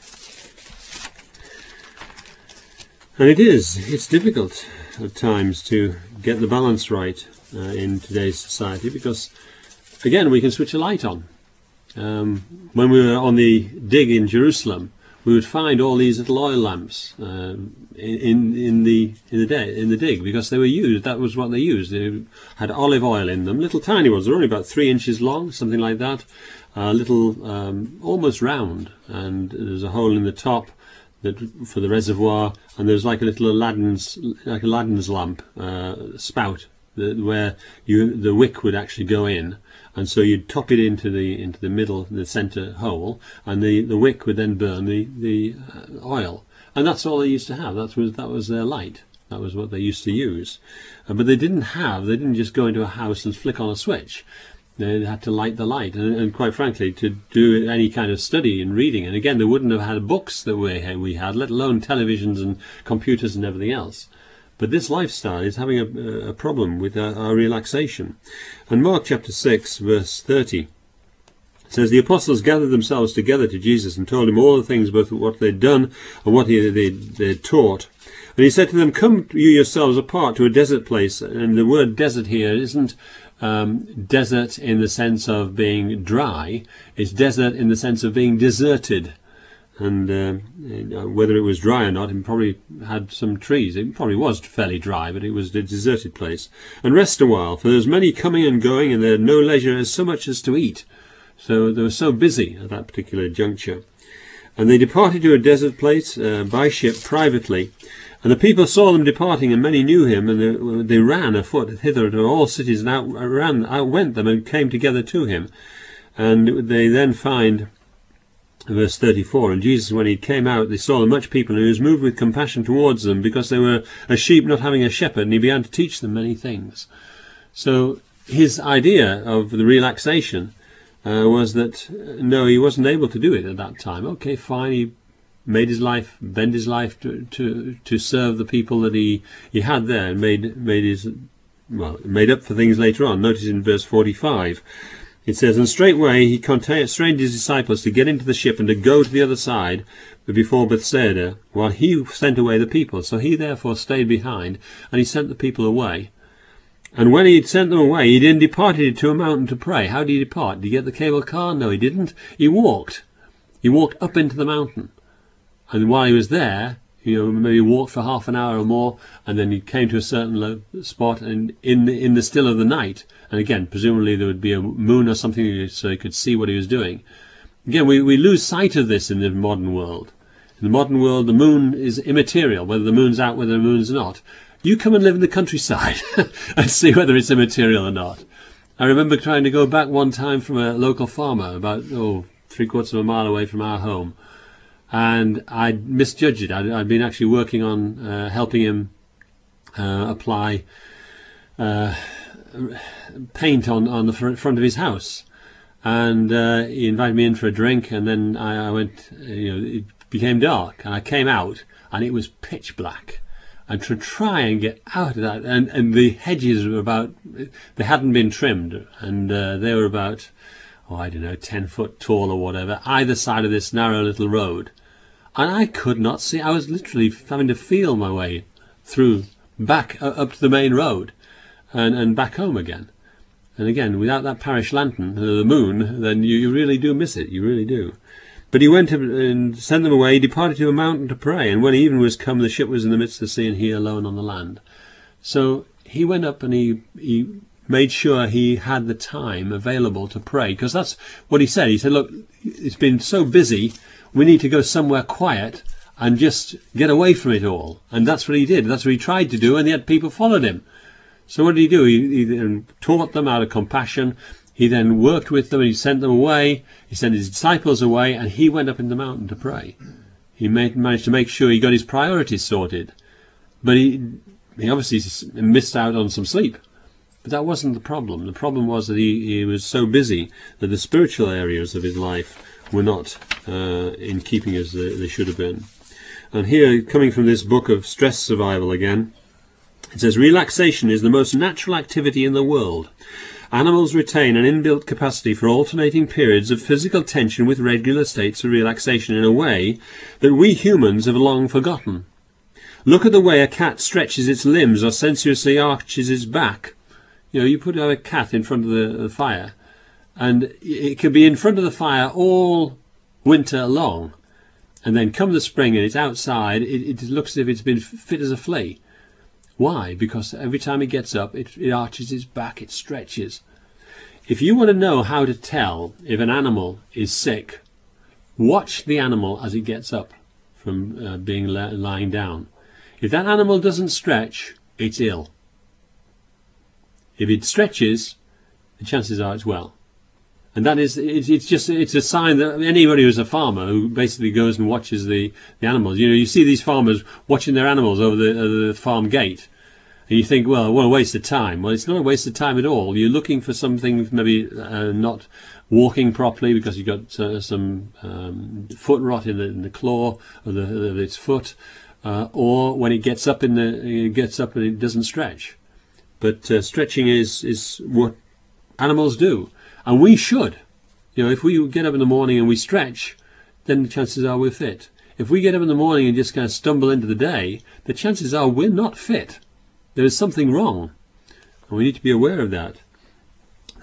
And it's difficult at times to get the balance right in today's society because, again, we can switch a light on. When we were on the dig in Jerusalem, we would find all these little oil lamps in the dig because they were used. That was what they used. They had olive oil in them, little tiny ones. They're only about 3 inches long, something like that. Little, almost round, and there's a hole in the top for the reservoir, and there's like a little Aladdin's lamp spout where the wick would actually go in. And so you'd top it into the middle, the centre hole, and the wick would then burn the oil. And that's all they used to have. That was their light. That was what they used to use. But they didn't just go into a house and flick on a switch. They had to light the light. And quite frankly, to do any kind of study and reading, and again, they wouldn't have had books that we had, let alone televisions and computers and everything else. But this lifestyle is having a problem with our relaxation. And Mark chapter 6 verse 30 says, "The apostles gathered themselves together to Jesus and told him all the things, both what they'd done and what they'd taught. And he said to them, 'Come you yourselves apart to a desert place.'" And the word desert here isn't desert in the sense of being dry. It's desert in the sense of being deserted. And whether it was dry or not, it probably had some trees. It probably was fairly dry, but it was a deserted place. And rest a while, for there was many coming and going, and they had no leisure as so much as to eat. So they were so busy at that particular juncture. And they departed to a desert place by ship privately. And the people saw them departing, and many knew him, and they ran afoot hither to all cities, and outwent them, and came together to him. And they then find, verse 34, and Jesus, when he came out, they saw much people, and he was moved with compassion towards them, because they were as sheep not having a shepherd, and he began to teach them many things. So his idea of the relaxation was that, no, he wasn't able to do it at that time. Okay, fine, he made his life, bend his life to serve the people that he had there, and made up for things later on. Notice in verse 45, it says, and straightway he constrained his disciples to get into the ship and to go to the other side before Bethsaida, while he sent away the people. So he therefore stayed behind, and he sent the people away. And when he had sent them away, he then departed to a mountain to pray. How did he depart? Did he get the cable car? No, he didn't. He walked. He walked up into the mountain. And while he was there, maybe walked for half an hour or more, and then he came to a certain spot, and in the still of the night, and again, presumably there would be a moon or something so he could see what he was doing. Again, we lose sight of this in the modern world. In the modern world, the moon is immaterial, whether the moon's out, whether the moon's not. You come and live in the countryside and see whether it's immaterial or not. I remember trying to go back one time from a local farmer about 3/4 of a mile away from our home, and I misjudged it. I'd been actually working on helping him apply paint on the front of his house, and he invited me in for a drink, and then I went. It became dark, and I came out, and it was pitch black. And to try and get out of that, and the hedges were they hadn't been trimmed, and they were about, 10 foot tall or whatever, either side of this narrow little road. And I could not see. I was literally having to feel my way through, back up to the main road, and back home again. And again, without that parish lantern, the moon, then you really do miss it. You really do. But he went and sent them away. He departed to a mountain to pray. And when even was come, the ship was in the midst of the sea, and he alone on the land. So he went up and he made sure he had the time available to pray. Because that's what he said. He said, look, it's been so busy. We need to go somewhere quiet and just get away from it all. And that's what he did. That's what he tried to do. And yet people followed him. So what did he do? He taught them out of compassion. He then worked with them, and he sent them away. He sent his disciples away, and he went up in the mountain to pray. He managed to make sure he got his priorities sorted. But he obviously missed out on some sleep. But that wasn't the problem. The problem was that he was so busy that the spiritual areas of his life were not in keeping as they should have been. And here, coming from this book of Stress Survival again, it says, relaxation is the most natural activity in the world. Animals retain an inbuilt capacity for alternating periods of physical tension with regular states of relaxation in a way that we humans have long forgotten. Look at the way a cat stretches its limbs or sensuously arches its back. You put a cat in front of the fire, and it could be in front of the fire all winter long, and then come the spring and it's outside, it looks as if it's been fit as a flea. Why? Because every time it gets up, it arches its back, it stretches. If you want to know how to tell if an animal is sick, watch the animal as it gets up from being lying down. If that animal doesn't stretch, it's ill. If it stretches, the chances are it's well. And that is, it's a sign that anybody who's a farmer who basically goes and watches the animals, you see these farmers watching their animals over the farm gate, and you think, well, what a waste of time. Well, it's not a waste of time at all. You're looking for something maybe not walking properly because you've got some foot rot in the claw of its foot, or when it gets up and it doesn't stretch. But stretching is what animals do. And we should. If we get up in the morning and we stretch, then the chances are we're fit. If we get up in the morning and just kind of stumble into the day, the chances are we're not fit. There is something wrong. And we need to be aware of that.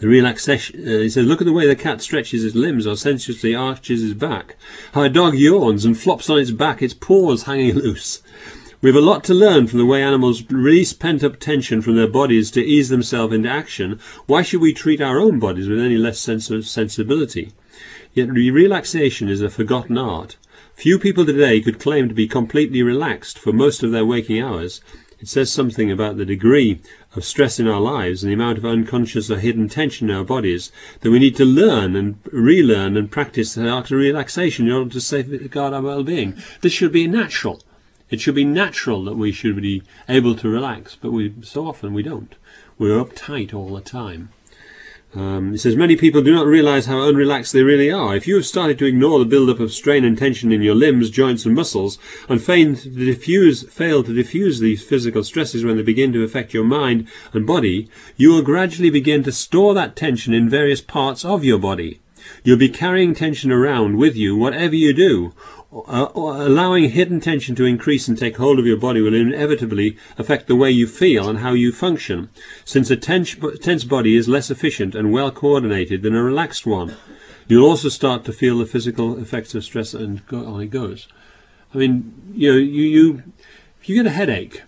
The relaxation, he says, look at the way the cat stretches its limbs or sensuously arches its back. How a dog yawns and flops on its back, its paws hanging loose. We have a lot to learn from the way animals release pent-up tension from their bodies to ease themselves into action. Why should we treat our own bodies with any less sense of sensibility? Yet relaxation is a forgotten art. Few people today could claim to be completely relaxed for most of their waking hours. It says something about the degree of stress in our lives and the amount of unconscious or hidden tension in our bodies that we need to learn and relearn and practice the art of relaxation in order to safeguard our well-being. This should be natural. It should be natural that we should be able to relax, but so often we don't. We're uptight all the time. It says, many people do not realize how unrelaxed they really are. If you have started to ignore the build-up of strain and tension in your limbs, joints and muscles, and fail to diffuse these physical stresses when they begin to affect your mind and body, you will gradually begin to store that tension in various parts of your body. You'll be carrying tension around with you whatever you do. Allowing hidden tension to increase and take hold of your body will inevitably affect the way you feel and how you function, since a tense body is less efficient and well coordinated than a relaxed one. You'll also start to feel the physical effects of stress, and on it goes. I mean, if you get a headache,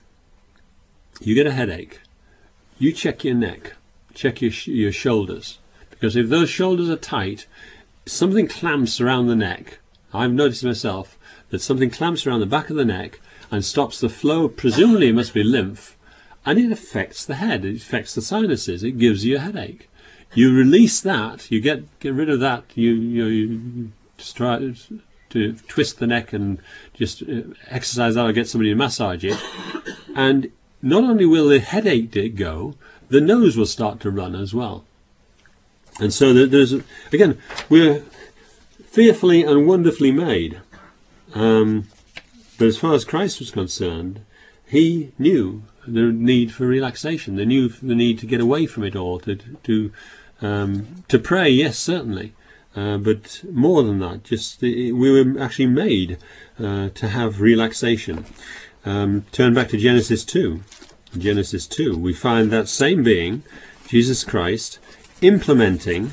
you check your neck, check your shoulders, because if those shoulders are tight, something clamps around the neck. I've noticed myself that something clamps around the back of the neck and stops the flow. Presumably it must be lymph, and it affects the head. It affects the sinuses. It gives you a headache. You release that. You get rid of that. You just try to twist the neck and just exercise that, or get somebody to massage it. And not only will the headache go, the nose will start to run as well. And so again, we're fearfully and wonderfully made. But as far as Christ was concerned, he knew the need for relaxation. They knew the need to get away from it all, to pray, yes, certainly. But more than that, we were actually made to have relaxation. Turn back to Genesis 2. In Genesis 2, we find that same being, Jesus Christ, implementing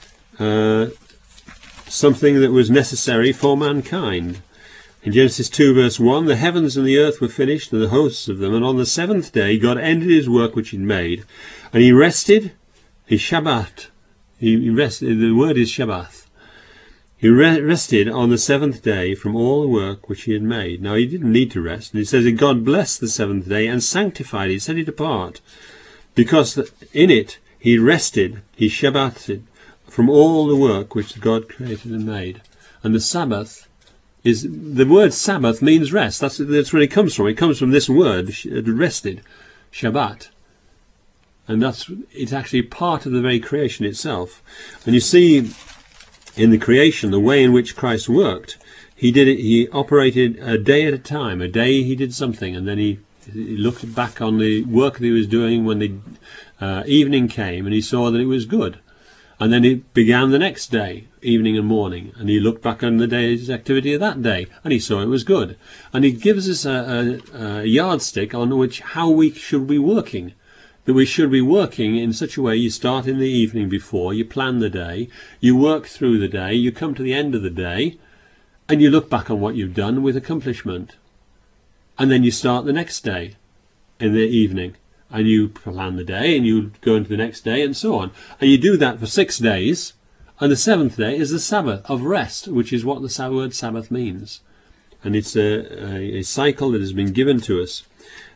something that was necessary for mankind. In Genesis 2 verse 1, the heavens and the earth were finished, and the hosts of them, and on the seventh day God ended his work which he'd made, and he rested, he Shabbat, he rested, the word is Shabbat. He rested on the seventh day from all the work which he had made. Now he didn't need to rest, and he says that God blessed the seventh day and sanctified it, set it apart, because in it he rested, he Shabbated, from all the work which God created and made. And the Sabbath the word Sabbath means rest. That's where it comes from. It comes from this word, rested, Shabbat. And it's actually part of the very creation itself. And you see in the creation the way in which Christ worked. He operated a day at a time. A day he did something, and then he looked back on the work that he was doing when the evening came, and he saw that it was good. And then it began the next day, evening and morning, and he looked back on the day's activity of that day, and he saw it was good. And he gives us a yardstick on how we should be working. That we should be working in such a way: you start in the evening before, you plan the day, you work through the day, you come to the end of the day, and you look back on what you've done with accomplishment. And then you start the next day in the evening. And you plan the day, and you go into the next day, and so on. And you do that for 6 days, and the seventh day is the Sabbath of rest, which is what the word Sabbath means. And it's a cycle that has been given to us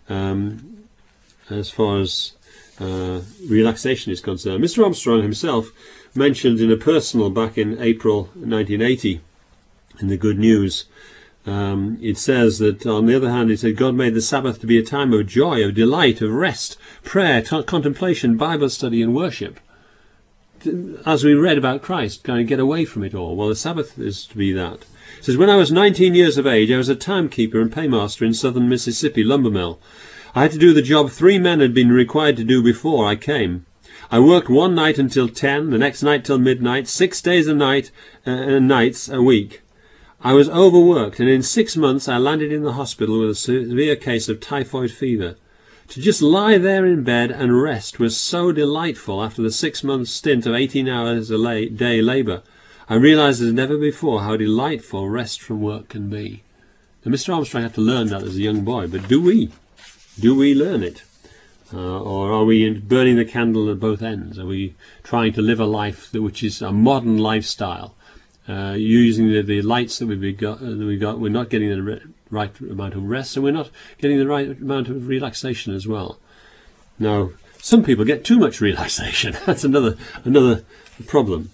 as far as relaxation is concerned. Mr. Armstrong himself mentioned in a personal back in April 1980 in the Good News, it says that, on the other hand, it said God made the Sabbath to be a time of joy, of delight, of rest, prayer, contemplation, Bible study and worship. As we read about Christ, kind of get away from it all. Well, the Sabbath is to be that. It says, when I was 19 years of age, I was a timekeeper and paymaster in southern Mississippi lumber mill. I had to do the job 3 men had been required to do before I came. I worked one night until 10, the next night till midnight, 6 days a night and nights a week. I was overworked, and in 6 months I landed in the hospital with a severe case of typhoid fever. To just lie there in bed and rest was so delightful after the 6-month stint of 18 hours a day labour. I realised as never before how delightful rest from work can be. Now, Mr. Armstrong had to learn that as a young boy, but do we? Do we learn it? Or are we burning the candle at both ends? Are we trying to live a life which is a modern lifestyle? Using the lights that we've got, we're not getting the right amount of rest, and we're not getting the right amount of relaxation as well. Now, some people get too much relaxation. That's another problem.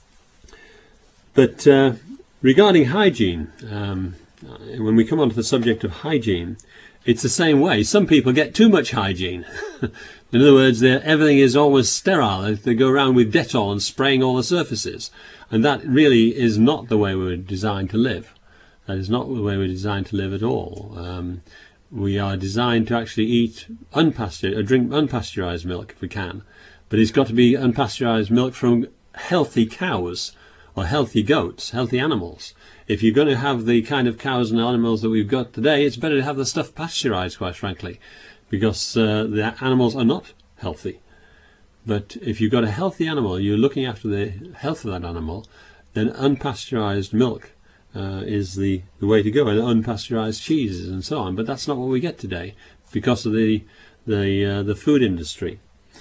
But regarding hygiene, when we come on to the subject of hygiene, it's the same way. Some people get too much hygiene. In other words, everything is always sterile. They go around with Dettol and spraying all the surfaces. And that really is not the way we're designed to live. That is not the way we're designed to live at all. We are designed to actually drink unpasteurized milk if we can. But it's got to be unpasteurized milk from healthy cows or healthy goats, healthy animals. If you're going to have the kind of cows and animals that we've got today, it's better to have the stuff pasteurized, quite frankly, because the animals are not healthy. But if you've got a healthy animal, you're looking after the health of that animal, then unpasteurized milk is the way to go, and unpasteurized cheeses and so on. But that's not what we get today because of the food industry.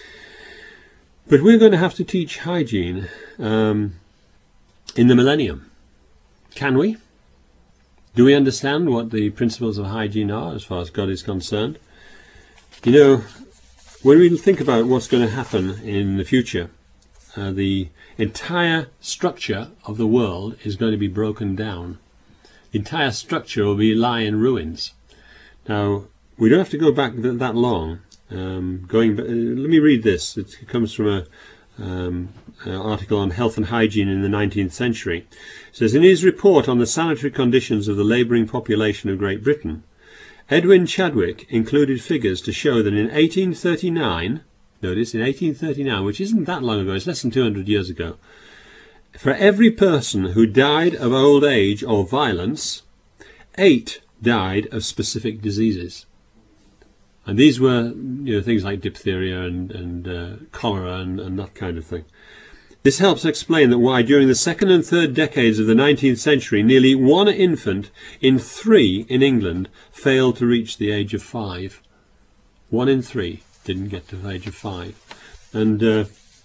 But we're going to have to teach hygiene in the millennium. Can we? Do we understand what the principles of hygiene are as far as God is concerned? You know, when we think about what's going to happen in the future, the entire structure of the world is going to be broken down. The entire structure will lie in ruins. Now, we don't have to go back that long. Let me read this. It comes from an article on health and hygiene in the 19th century. It says, in his report on the sanitary conditions of the labouring population of Great Britain, Edwin Chadwick included figures to show that in 1839, notice, in 1839, which isn't that long ago, it's less than 200 years ago, for every person who died of old age or violence, 8 died of specific diseases. And these were, things like diphtheria and cholera and that kind of thing. This helps explain that why during the second and third decades of the 19th century, nearly 1 infant in 3 in England failed to reach the age of 5. 1 in 3 didn't get to the age of 5. And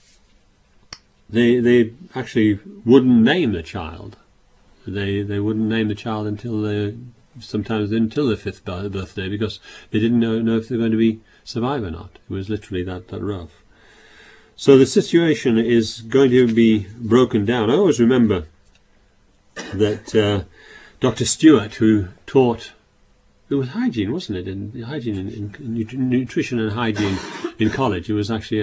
they actually wouldn't name the child. They wouldn't name the child until their 5th birthday, because they didn't know if they were going to survive or not. It was literally that rough. So the situation is going to be broken down. I always remember that Dr. Stewart, who taught, it was hygiene, wasn't it? Nutrition and hygiene in college. It was actually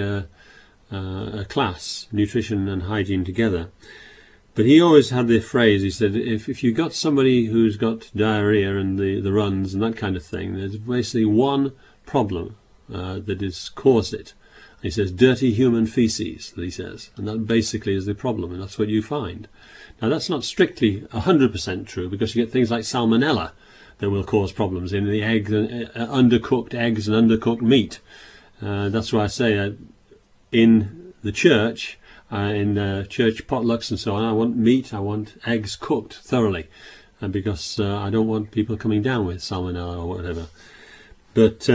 a class, nutrition and hygiene together. But he always had the phrase, he said, if you've got somebody who's got diarrhea and the runs and that kind of thing, there's basically one problem that has caused it. He says, dirty human feces, he says, and that basically is the problem, and that's what you find. Now, that's not strictly 100% true, because you get things like salmonella that will cause problems in the eggs, undercooked eggs and undercooked meat. That's why I say in the church, in church potlucks and so on, I want meat, I want eggs cooked thoroughly, and because I don't want people coming down with salmonella or whatever. But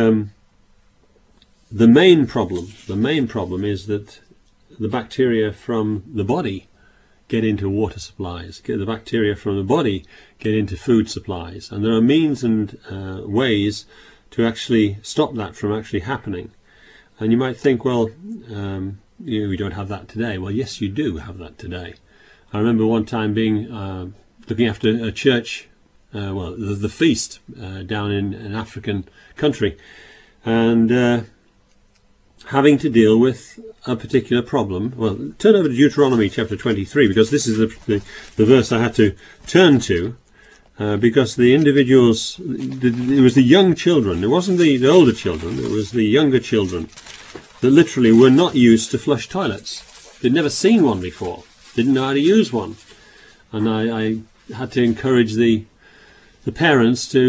the main problem is that the bacteria from the body get into water supplies. The bacteria from the body get into food supplies, and there are means and ways to actually stop that from actually happening. And you might think, well, we don't have that today. Well, yes, you do have that today. I remember one time being looking after a church, the feast down in an African country, and having to deal with a particular problem. Well, turn over to Deuteronomy chapter 23, because this is the verse I had to turn to, because the individuals, it was the young children, it wasn't the older children, it was the younger children that literally were not used to flush toilets. They'd never seen one before, didn't know how to use one. And I had to encourage the parents to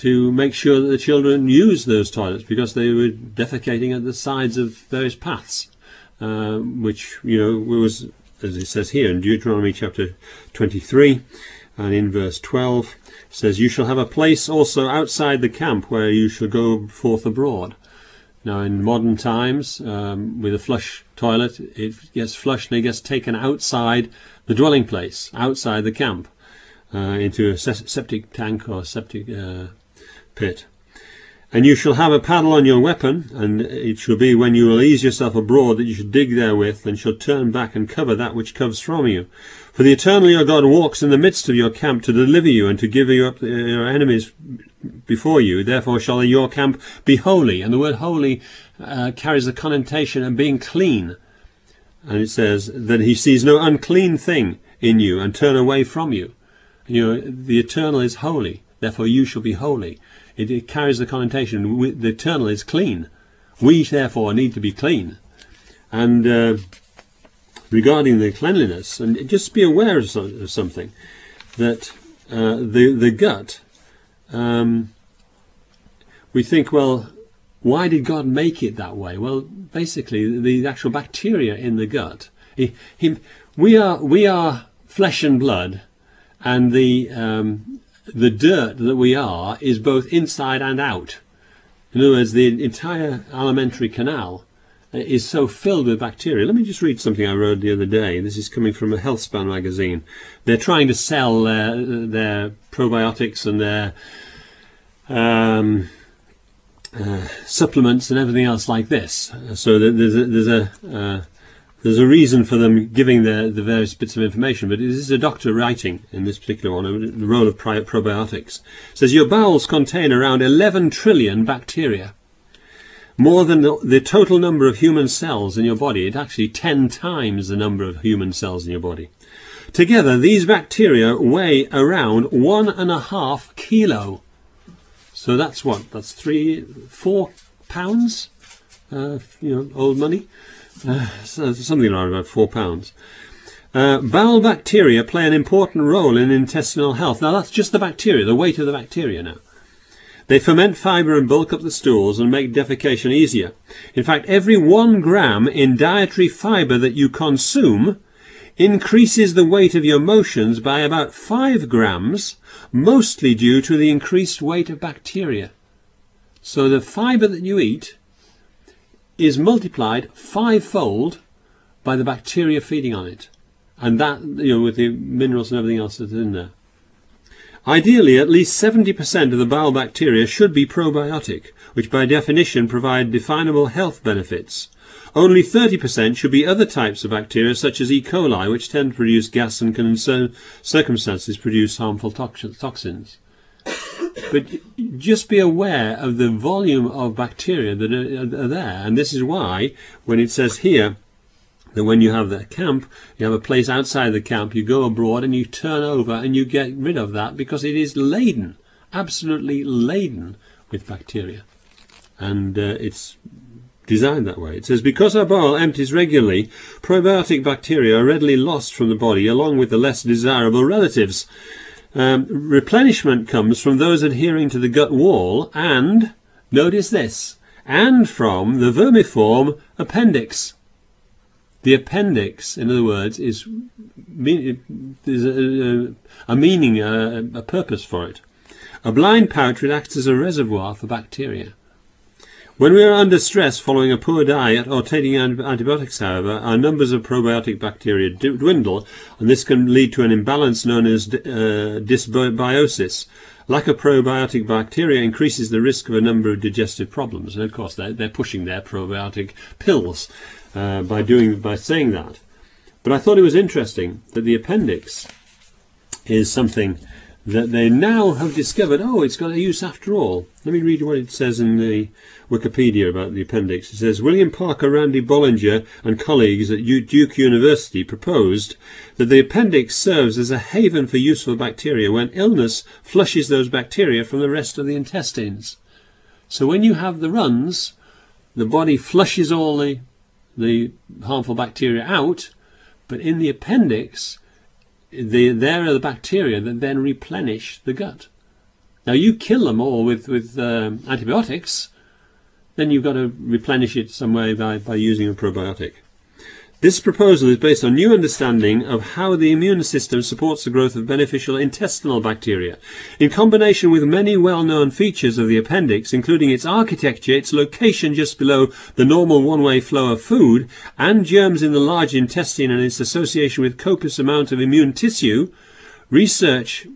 to make sure that the children use those toilets, because they were defecating at the sides of various paths, which, was, as it says here in Deuteronomy chapter 23 and in verse 12, it says, "You shall have a place also outside the camp where you shall go forth abroad." Now, in modern times, with a flush toilet, it gets flushed and it gets taken outside the dwelling place, outside the camp, into a septic tank or septic pit. "And you shall have a paddle on your weapon, and it shall be when you will ease yourself abroad that you shall dig therewith, and shall turn back and cover that which comes from you. For the Eternal your God walks in the midst of your camp to deliver you and to give you up your enemies before you. Therefore shall your camp be holy." And the word holy carries the connotation of being clean. And it says that he sees no unclean thing in you and turn away from you. The Eternal is holy, therefore you shall be holy. It carries the connotation, the Eternal is clean. We therefore need to be clean. And regarding the cleanliness, and just be aware of something, that the gut, we think, well, why did God make it that way? Well, basically, the actual bacteria in the gut, we are flesh and blood, and the dirt that we are is both inside and out. In other words, the entire alimentary canal is so filled with bacteria. Let me just read something I wrote the other day. This is coming from a HealthSpan magazine. They're trying to sell their probiotics and their supplements and everything else like this. So there's a reason for them giving the various bits of information, but this is a doctor writing in this particular one, the role of probiotics. It says, "Your bowels contain around 11 trillion bacteria, more than the total number of human cells in your body." It's actually 10 times the number of human cells in your body. "Together, these bacteria weigh around 1.5 kilo. So that's what? That's 4 pounds? Old money? So something around about 4 pounds. Bowel bacteria play an important role in intestinal health." Now that's just the bacteria, the weight of the bacteria now. "They ferment fibre and bulk up the stools and make defecation easier. In fact, every 1 gram in dietary fibre that you consume increases the weight of your motions by about 5 grams, mostly due to the increased weight of bacteria." So the fibre that you eat is multiplied 5-fold by the bacteria feeding on it, and that, with the minerals and everything else that's in there. "Ideally, at least 70% of the bowel bacteria should be probiotic, which by definition provide definable health benefits. Only 30% should be other types of bacteria, such as E. coli, which tend to produce gas and can in certain circumstances produce harmful toxins." But just be aware of the volume of bacteria that are there. And this is why, when it says here that when you have the camp, you have a place outside the camp, you go abroad and you turn over and you get rid of that, because it is laden, absolutely laden with bacteria. And it's designed that way. It says, "Because our bowel empties regularly, probiotic bacteria are readily lost from the body, along with the less desirable relatives. Replenishment comes from those adhering to the gut wall and," notice this, "and from the vermiform appendix." The appendix, in other words, there's a meaning, a purpose for it. "A blind pouch which acts as a reservoir for bacteria." When we are under stress following a poor diet or taking antibiotics, however, our numbers of probiotic bacteria dwindle, and this can lead to an imbalance known as dysbiosis. Lack of probiotic bacteria increases the risk of a number of digestive problems. And of course, they're pushing their probiotic pills by saying that. But I thought it was interesting that the appendix is something that they now have discovered, it's got a use after all. Let me read what it says in the Wikipedia about the appendix. It says, "William Parker, Randy Bollinger and colleagues at Duke University proposed that the appendix serves as a haven for useful bacteria when illness flushes those bacteria from the rest of the intestines." So when you have the runs, the body flushes all the harmful bacteria out, but in the appendix, there are the bacteria that then replenish the gut. Now you kill them all with antibiotics, then you've got to replenish it some way by using a probiotic. This proposal is based on new understanding of how the immune system supports the growth of beneficial intestinal bacteria. In combination with many well-known features of the appendix, including its architecture, its location just below the normal one-way flow of food, and germs in the large intestine and its association with copious amount of immune tissue, research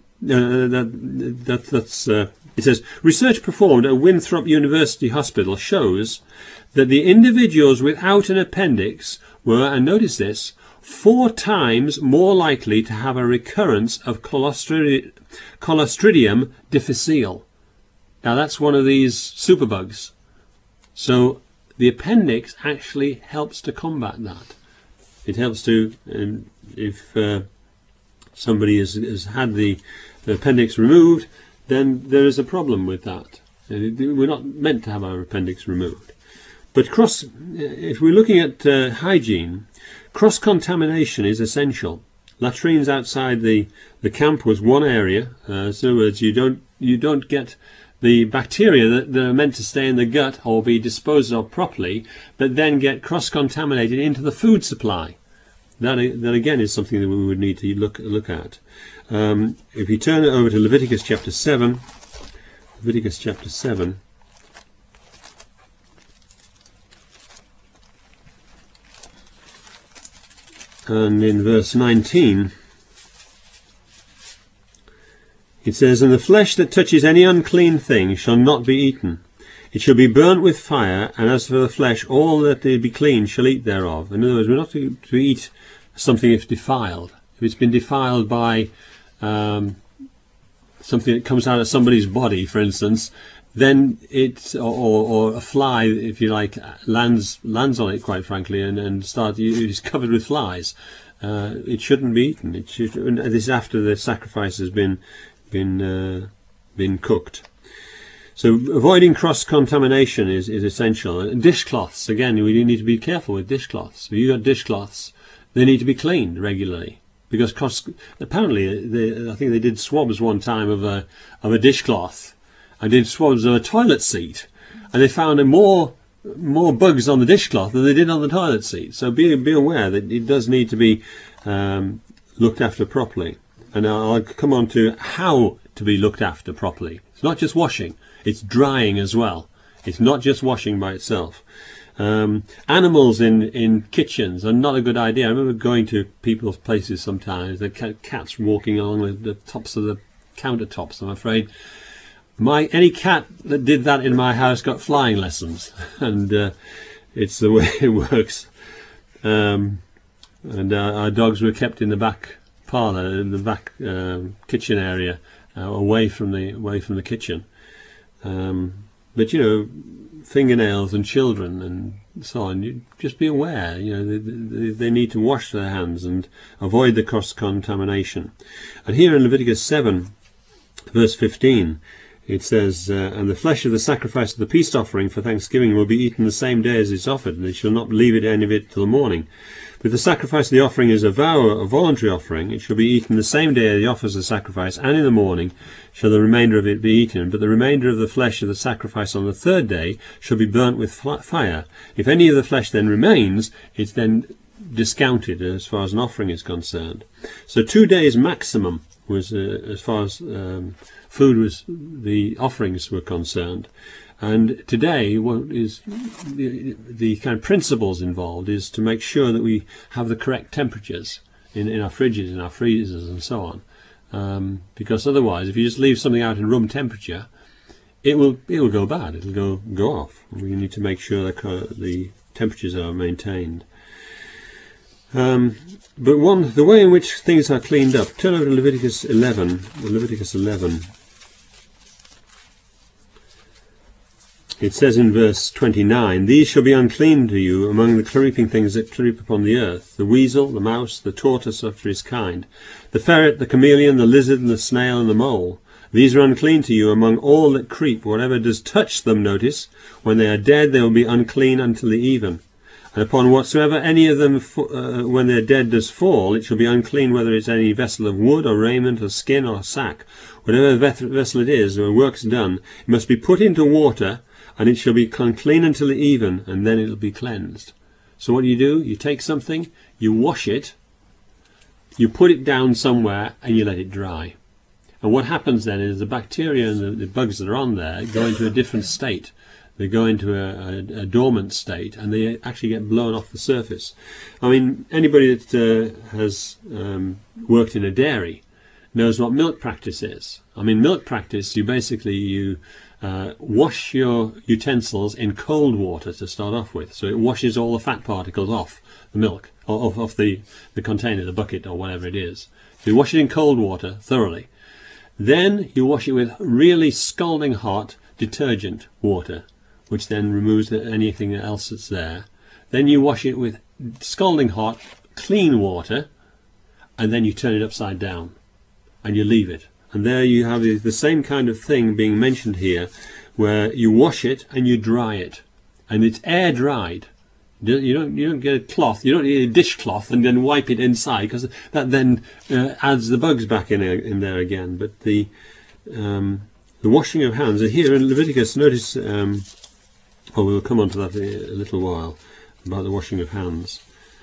it says, research performed at Winthrop University Hospital shows that the individuals without an appendix were, and notice this, 4 times more likely to have a recurrence of Clostridium difficile. Now that's one of these superbugs. So the appendix actually helps to combat that. It helps to, if somebody has had the appendix removed, then there is a problem with that. We're not meant to have our appendix removed. But if we're looking at hygiene, cross-contamination is essential. Latrines outside the camp was one area. So in other words, you don't get the bacteria that are meant to stay in the gut or be disposed of properly, but then get cross-contaminated into the food supply. That again is something that we would need to look at. If you turn it over to Leviticus chapter 7, Leviticus chapter 7. And in verse 19, it says, "And the flesh that touches any unclean thing shall not be eaten. It shall be burnt with fire, and as for the flesh, all that they be clean shall eat thereof." In other words, we're not to eat something if defiled. If it's been defiled by something that comes out of somebody's body, for instance, then it's or a fly, if you like, lands on it, quite frankly, and it's covered with flies. It shouldn't be eaten. It should. This is after the sacrifice has been cooked. So avoiding cross-contamination is essential. And dishcloths, again, we need to be careful with dishcloths. If you've got dishcloths, they need to be cleaned regularly. Because apparently, I think they did swabs one time of a dishcloth. I did swabs of a toilet seat, and they found more bugs on the dishcloth than they did on the toilet seat. So be aware that it does need to be looked after properly. And I'll come on to how to be looked after properly. It's not just washing, it's drying as well. It's not just washing by itself. Animals in kitchens are not a good idea. I remember going to people's places sometimes, the cats walking along the tops of the countertops. I'm afraid any cat that did that in my house got flying lessons, and it's the way it works. And our dogs were kept in the back parlour, in the back kitchen area, away from the kitchen. But you know, fingernails and children and so on, you just be aware. You know, they need to wash their hands and avoid the cross-contamination. And here in Leviticus 7, verse 15, it says, "And the flesh of the sacrifice of the peace offering for thanksgiving will be eaten the same day as it's offered, and they shall not leave any of it till the morning. But the sacrifice of the offering is a voluntary offering. It shall be eaten the same day as he offers the sacrifice, and in the morning shall the remainder of it be eaten. But the remainder of the flesh of the sacrifice on the third day shall be burnt with fire. If any of the flesh then remains, it's then discounted as far as an offering is concerned." So 2 days maximum was as far as food was, the offerings were concerned. And today, what is the kind of principles involved is to make sure that we have the correct temperatures in our fridges, in our freezers, and so on. Because otherwise, if you just leave something out in room temperature, it will go bad. It'll go off. We need to make sure that the temperatures are maintained. But the way in which things are cleaned up. Turn over to Leviticus 11. Leviticus 11. It says in verse 29, "These shall be unclean to you among the creeping things that creep upon the earth, the weasel, the mouse, the tortoise after his kind, the ferret, the chameleon, the lizard, and the snail, and the mole. These are unclean to you among all that creep. Whatever does touch them, notice, when they are dead, they will be unclean until the even. And upon whatsoever any of them, when they're dead, does fall, it shall be unclean, whether it's any vessel of wood, or raiment, or skin, or sack. Whatever vessel it is, or work's done, it must be put into water, and it shall be unclean until even, and then it will be cleansed. So what do? You take something, you wash it, you put it down somewhere, and you let it dry. And what happens then is the bacteria and the bugs that are on there go into a different state. They go into a dormant state, and they actually get blown off the surface. I mean, anybody that has worked in a dairy knows what milk practice is. I mean, milk practice, you wash your utensils in cold water to start off with, so it washes all the fat particles off the milk, off the container, the bucket, or whatever it is. So you wash it in cold water thoroughly. Then you wash it with really scalding hot detergent water, which then removes anything else that's there. Then you wash it with scalding hot clean water, and then you turn it upside down and you leave it. And there you have the same kind of thing being mentioned here, where you wash it and you dry it, and it's air dried. You don't get a cloth, you don't need a dishcloth and then wipe it inside, because that then adds the bugs back in there again. But the washing of hands, here in Leviticus, notice, we'll come on to that in a little while, about the washing of hands.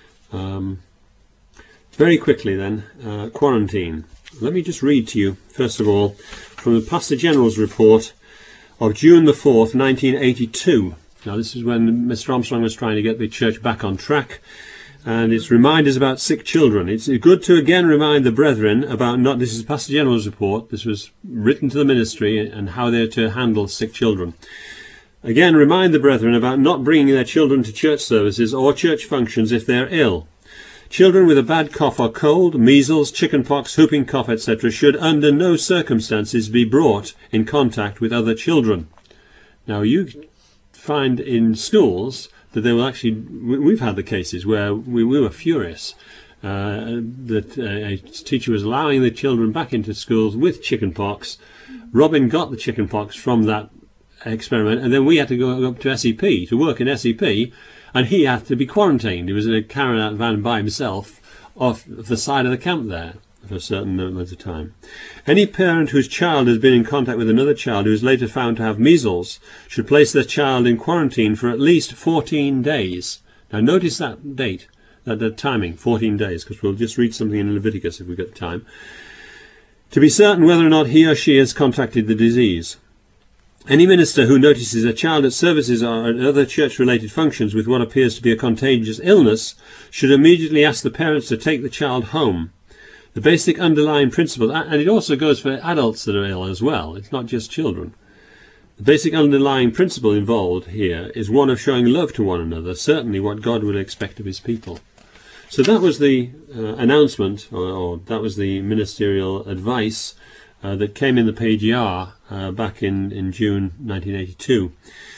Very quickly then, quarantine. Let me just read to you, first of all, from the Pastor General's report of June the 4th, 1982. Now, this is when Mr. Armstrong was trying to get the church back on track, and it's reminders about sick children. It's good to again remind the brethren about this is Pastor General's report, this was written to the ministry, and how they're to handle sick children. Again, remind the brethren about not bringing their children to church services or church functions if they're ill. Children with a bad cough or cold, measles, chickenpox, whooping cough, etc. should under no circumstances be brought in contact with other children. Now, you find in schools that they will actually, we've had the cases where we were furious that a teacher was allowing the children back into schools with chickenpox. Robin got the chickenpox from that experiment, and then we had to go up to SEP to work in SEP, and he had to be quarantined. He was in a carrying-out van by himself off the side of the camp there for a certain amount of time. Any parent whose child has been in contact with another child who is later found to have measles should place their child in quarantine for at least 14 days. Now notice that date, that timing, 14 days, because we'll just read something in Leviticus if we've got time, to be certain whether or not he or she has contracted the disease. Any minister who notices a child at services or at other church-related functions with what appears to be a contagious illness should immediately ask the parents to take the child home. The basic underlying principle, and it also goes for adults that are ill as well, it's not just children. The basic underlying principle involved here is one of showing love to one another, certainly what God would expect of his people. So that was the announcement, or that was the ministerial advice that came in the PGR back in June 1982.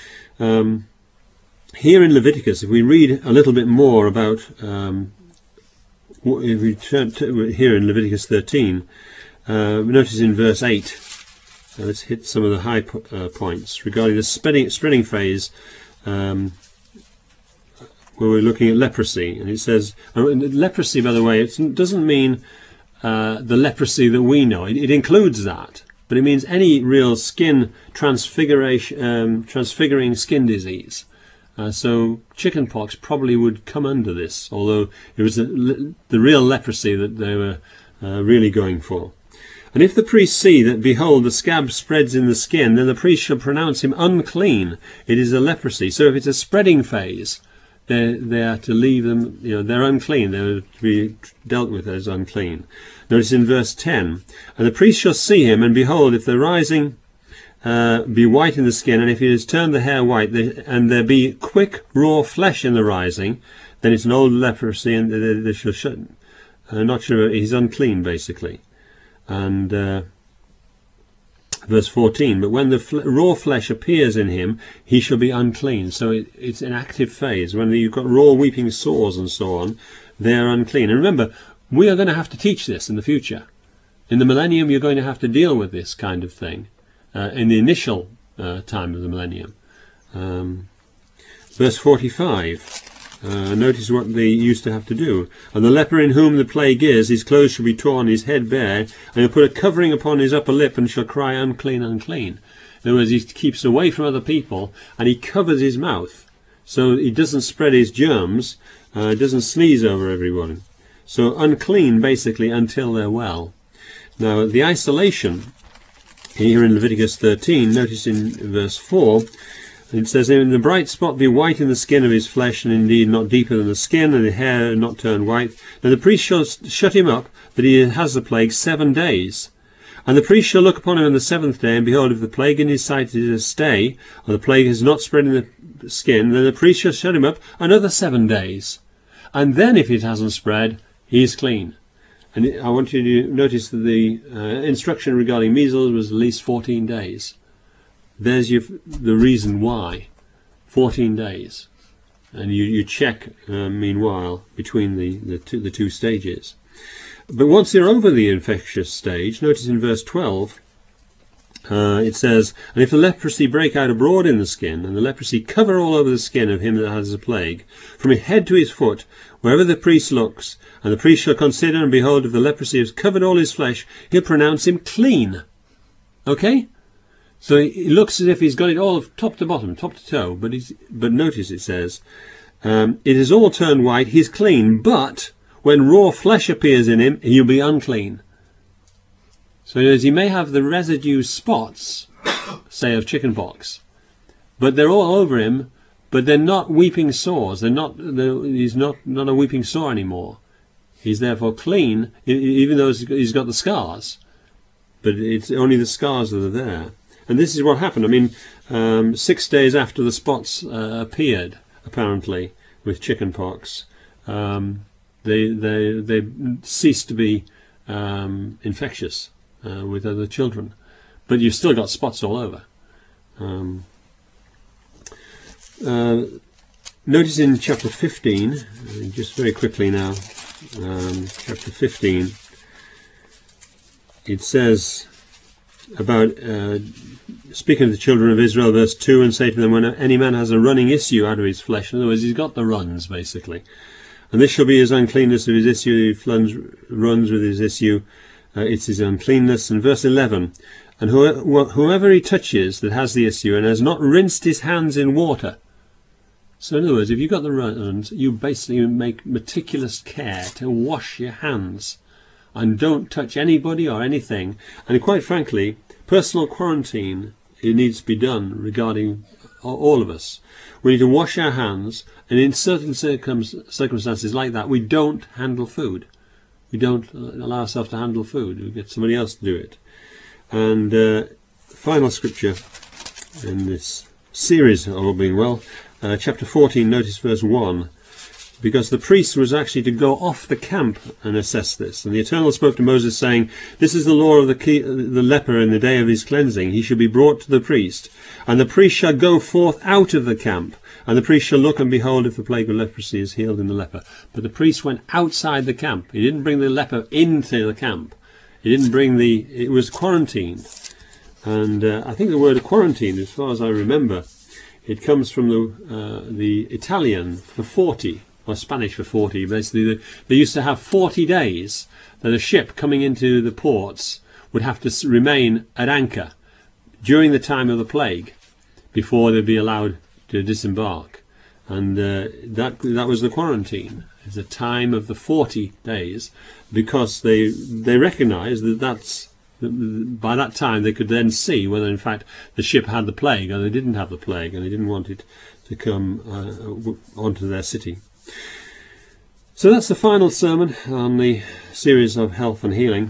Here in Leviticus, if we read a little bit more about if we turn to here in Leviticus 13, notice in verse 8, let's hit some of the high points regarding the spreading phase, where we're looking at leprosy. And it says, leprosy, by the way, it doesn't mean the leprosy that we know. It includes that, but it means any real skin transfiguring skin disease. So chickenpox probably would come under this, although it was the real leprosy that they were really going for. And if the priest see that, behold, the scab spreads in the skin, then the priest shall pronounce him unclean. It is a leprosy. So if it's a spreading phase, they are to leave them, they're unclean. They're to be dealt with as unclean. Notice in verse 10, and the priest shall see him, and behold, if the rising be white in the skin, and if it has turned the hair white, and there be quick raw flesh in the rising, then it's an old leprosy, and they shall not sure he's unclean, basically. And verse 14, but when the raw flesh appears in him, he shall be unclean. So it's an active phase. When you've got raw weeping sores and so on, they are unclean. And remember, we are going to have to teach this in the future. In the millennium, you're going to have to deal with this kind of thing. In the initial time of the millennium. Verse 45, Notice what they used to have to do. And the leper in whom the plague is, his clothes shall be torn, his head bare, and he'll put a covering upon his upper lip, and shall cry, unclean, unclean. In other words, he keeps away from other people, and he covers his mouth, so he doesn't spread his germs, doesn't sneeze over everyone. So unclean, basically, until they're well. Now, the isolation, here in Leviticus 13, notice in verse 4, it says, "And the bright spot be white in the skin of his flesh, and indeed not deeper than the skin, and the hair not turned white. And the priest shall shut him up, that he has the plague 7 days. And the priest shall look upon him on the 7th day, and behold, if the plague in his sight is a stay, or the plague is not spread in the skin, then the priest shall shut him up another 7 days. And then, if it hasn't spread, he is clean." And I want you to notice that the instruction regarding measles was at least 14 days. There's the reason why. 14 days. And you check, meanwhile, between the two stages. But once they're over the infectious stage, notice in verse 12, it says, "And if the leprosy break out abroad in the skin, and the leprosy cover all over the skin of him that has the plague, from his head to his foot, wherever the priest looks, and the priest shall consider, and behold, if the leprosy has covered all his flesh, he'll pronounce him clean." Okay? So it looks as if he's got it all top to bottom, top to toe, but notice it says, "It is all turned white, he's clean, but when raw flesh appears in him, he'll be unclean." So as he may have the residue spots, say of chickenpox, but they're all over him, but they're not weeping sores. He's not a weeping sore anymore. He's therefore clean, even though he's got the scars. But it's only the scars that are there. And this is what happened. I mean, 6 days after the spots appeared, apparently, with chickenpox, they ceased to be infectious with other children. But you've still got spots all over. Notice in chapter 15, just very quickly now, chapter 15, it says about speaking of the children of Israel, verse 2, "And say to them, when any man has a running issue out of his flesh," in other words, he's got the runs, basically, "and this shall be his uncleanness of his issue, if he runs with his issue, it's his uncleanness." And verse 11, "And whoever he touches that has the issue, and has not rinsed his hands in water." So in other words, if you've got the runs, you basically make meticulous care to wash your hands, and don't touch anybody or anything. And quite frankly, personal quarantine, it needs to be done regarding all of us. We need to wash our hands, and in certain circumstances like that, we don't handle food. We don't allow ourselves to handle food. We get somebody else to do it. And final scripture in this series, all being well, chapter 14, notice verse 1. "Because the priest was actually to go off the camp and assess this. And the Eternal spoke to Moses, saying, This is the law of the leper in the day of his cleansing. He shall be brought to the priest. And the priest shall go forth out of the camp. And the priest shall look and behold if the plague of leprosy is healed in the leper." But the priest went outside the camp. He didn't bring the leper into the camp. He didn't bring it was quarantined. And I think the word quarantine, as far as I remember, it comes from the Italian for 40. Or Spanish for 40. Basically, they used to have 40 days that a ship coming into the ports would have to remain at anchor during the time of the plague before they'd be allowed to disembark. And that was the quarantine. It's a time of the 40 days, because they recognised that by that time they could then see whether in fact the ship had the plague or they didn't have the plague, and they didn't want it to come onto their city. So that's the final sermon on the series of health and healing.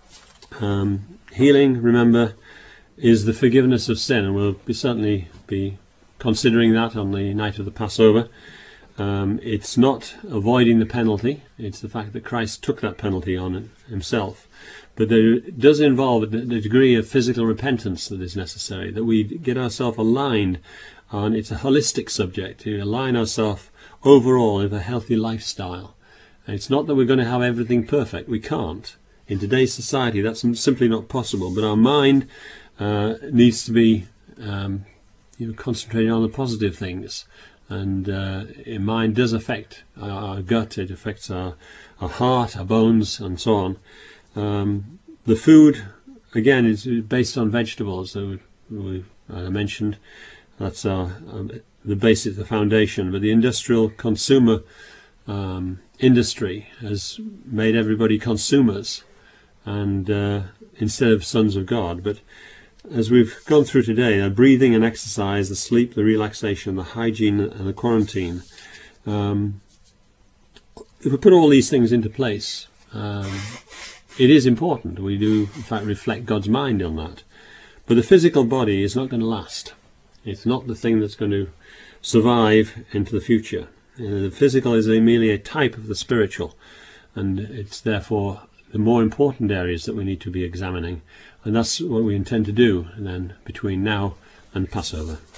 Healing, remember, is the forgiveness of sin, and we'll certainly be considering that on the night of the Passover. It's not avoiding the penalty, it's the fact that Christ took that penalty on himself. But it does involve a degree of physical repentance that is necessary, that we get ourselves aligned on. It's a holistic subject, to align ourselves overall with a healthy lifestyle. And it's not that we're going to have everything perfect. We can't. In today's society, that's simply not possible. But our mind needs to be concentrating on the positive things. And mind does affect our gut, it affects our heart, our bones, and so on. The food, again, is based on vegetables. So I mentioned that's the basic, the foundation. But the industrial consumer industry has made everybody consumers, and instead of sons of God. But as we've gone through today, the breathing and exercise, the sleep, the relaxation, the hygiene and the quarantine, if we put all these things into place, it is important. We do, in fact, reflect God's mind on that. But the physical body is not going to last. It's not the thing that's going to survive into the future. The physical is merely a type of the spiritual, and it's therefore the more important areas that we need to be examining. And that's what we intend to do then between now and Passover.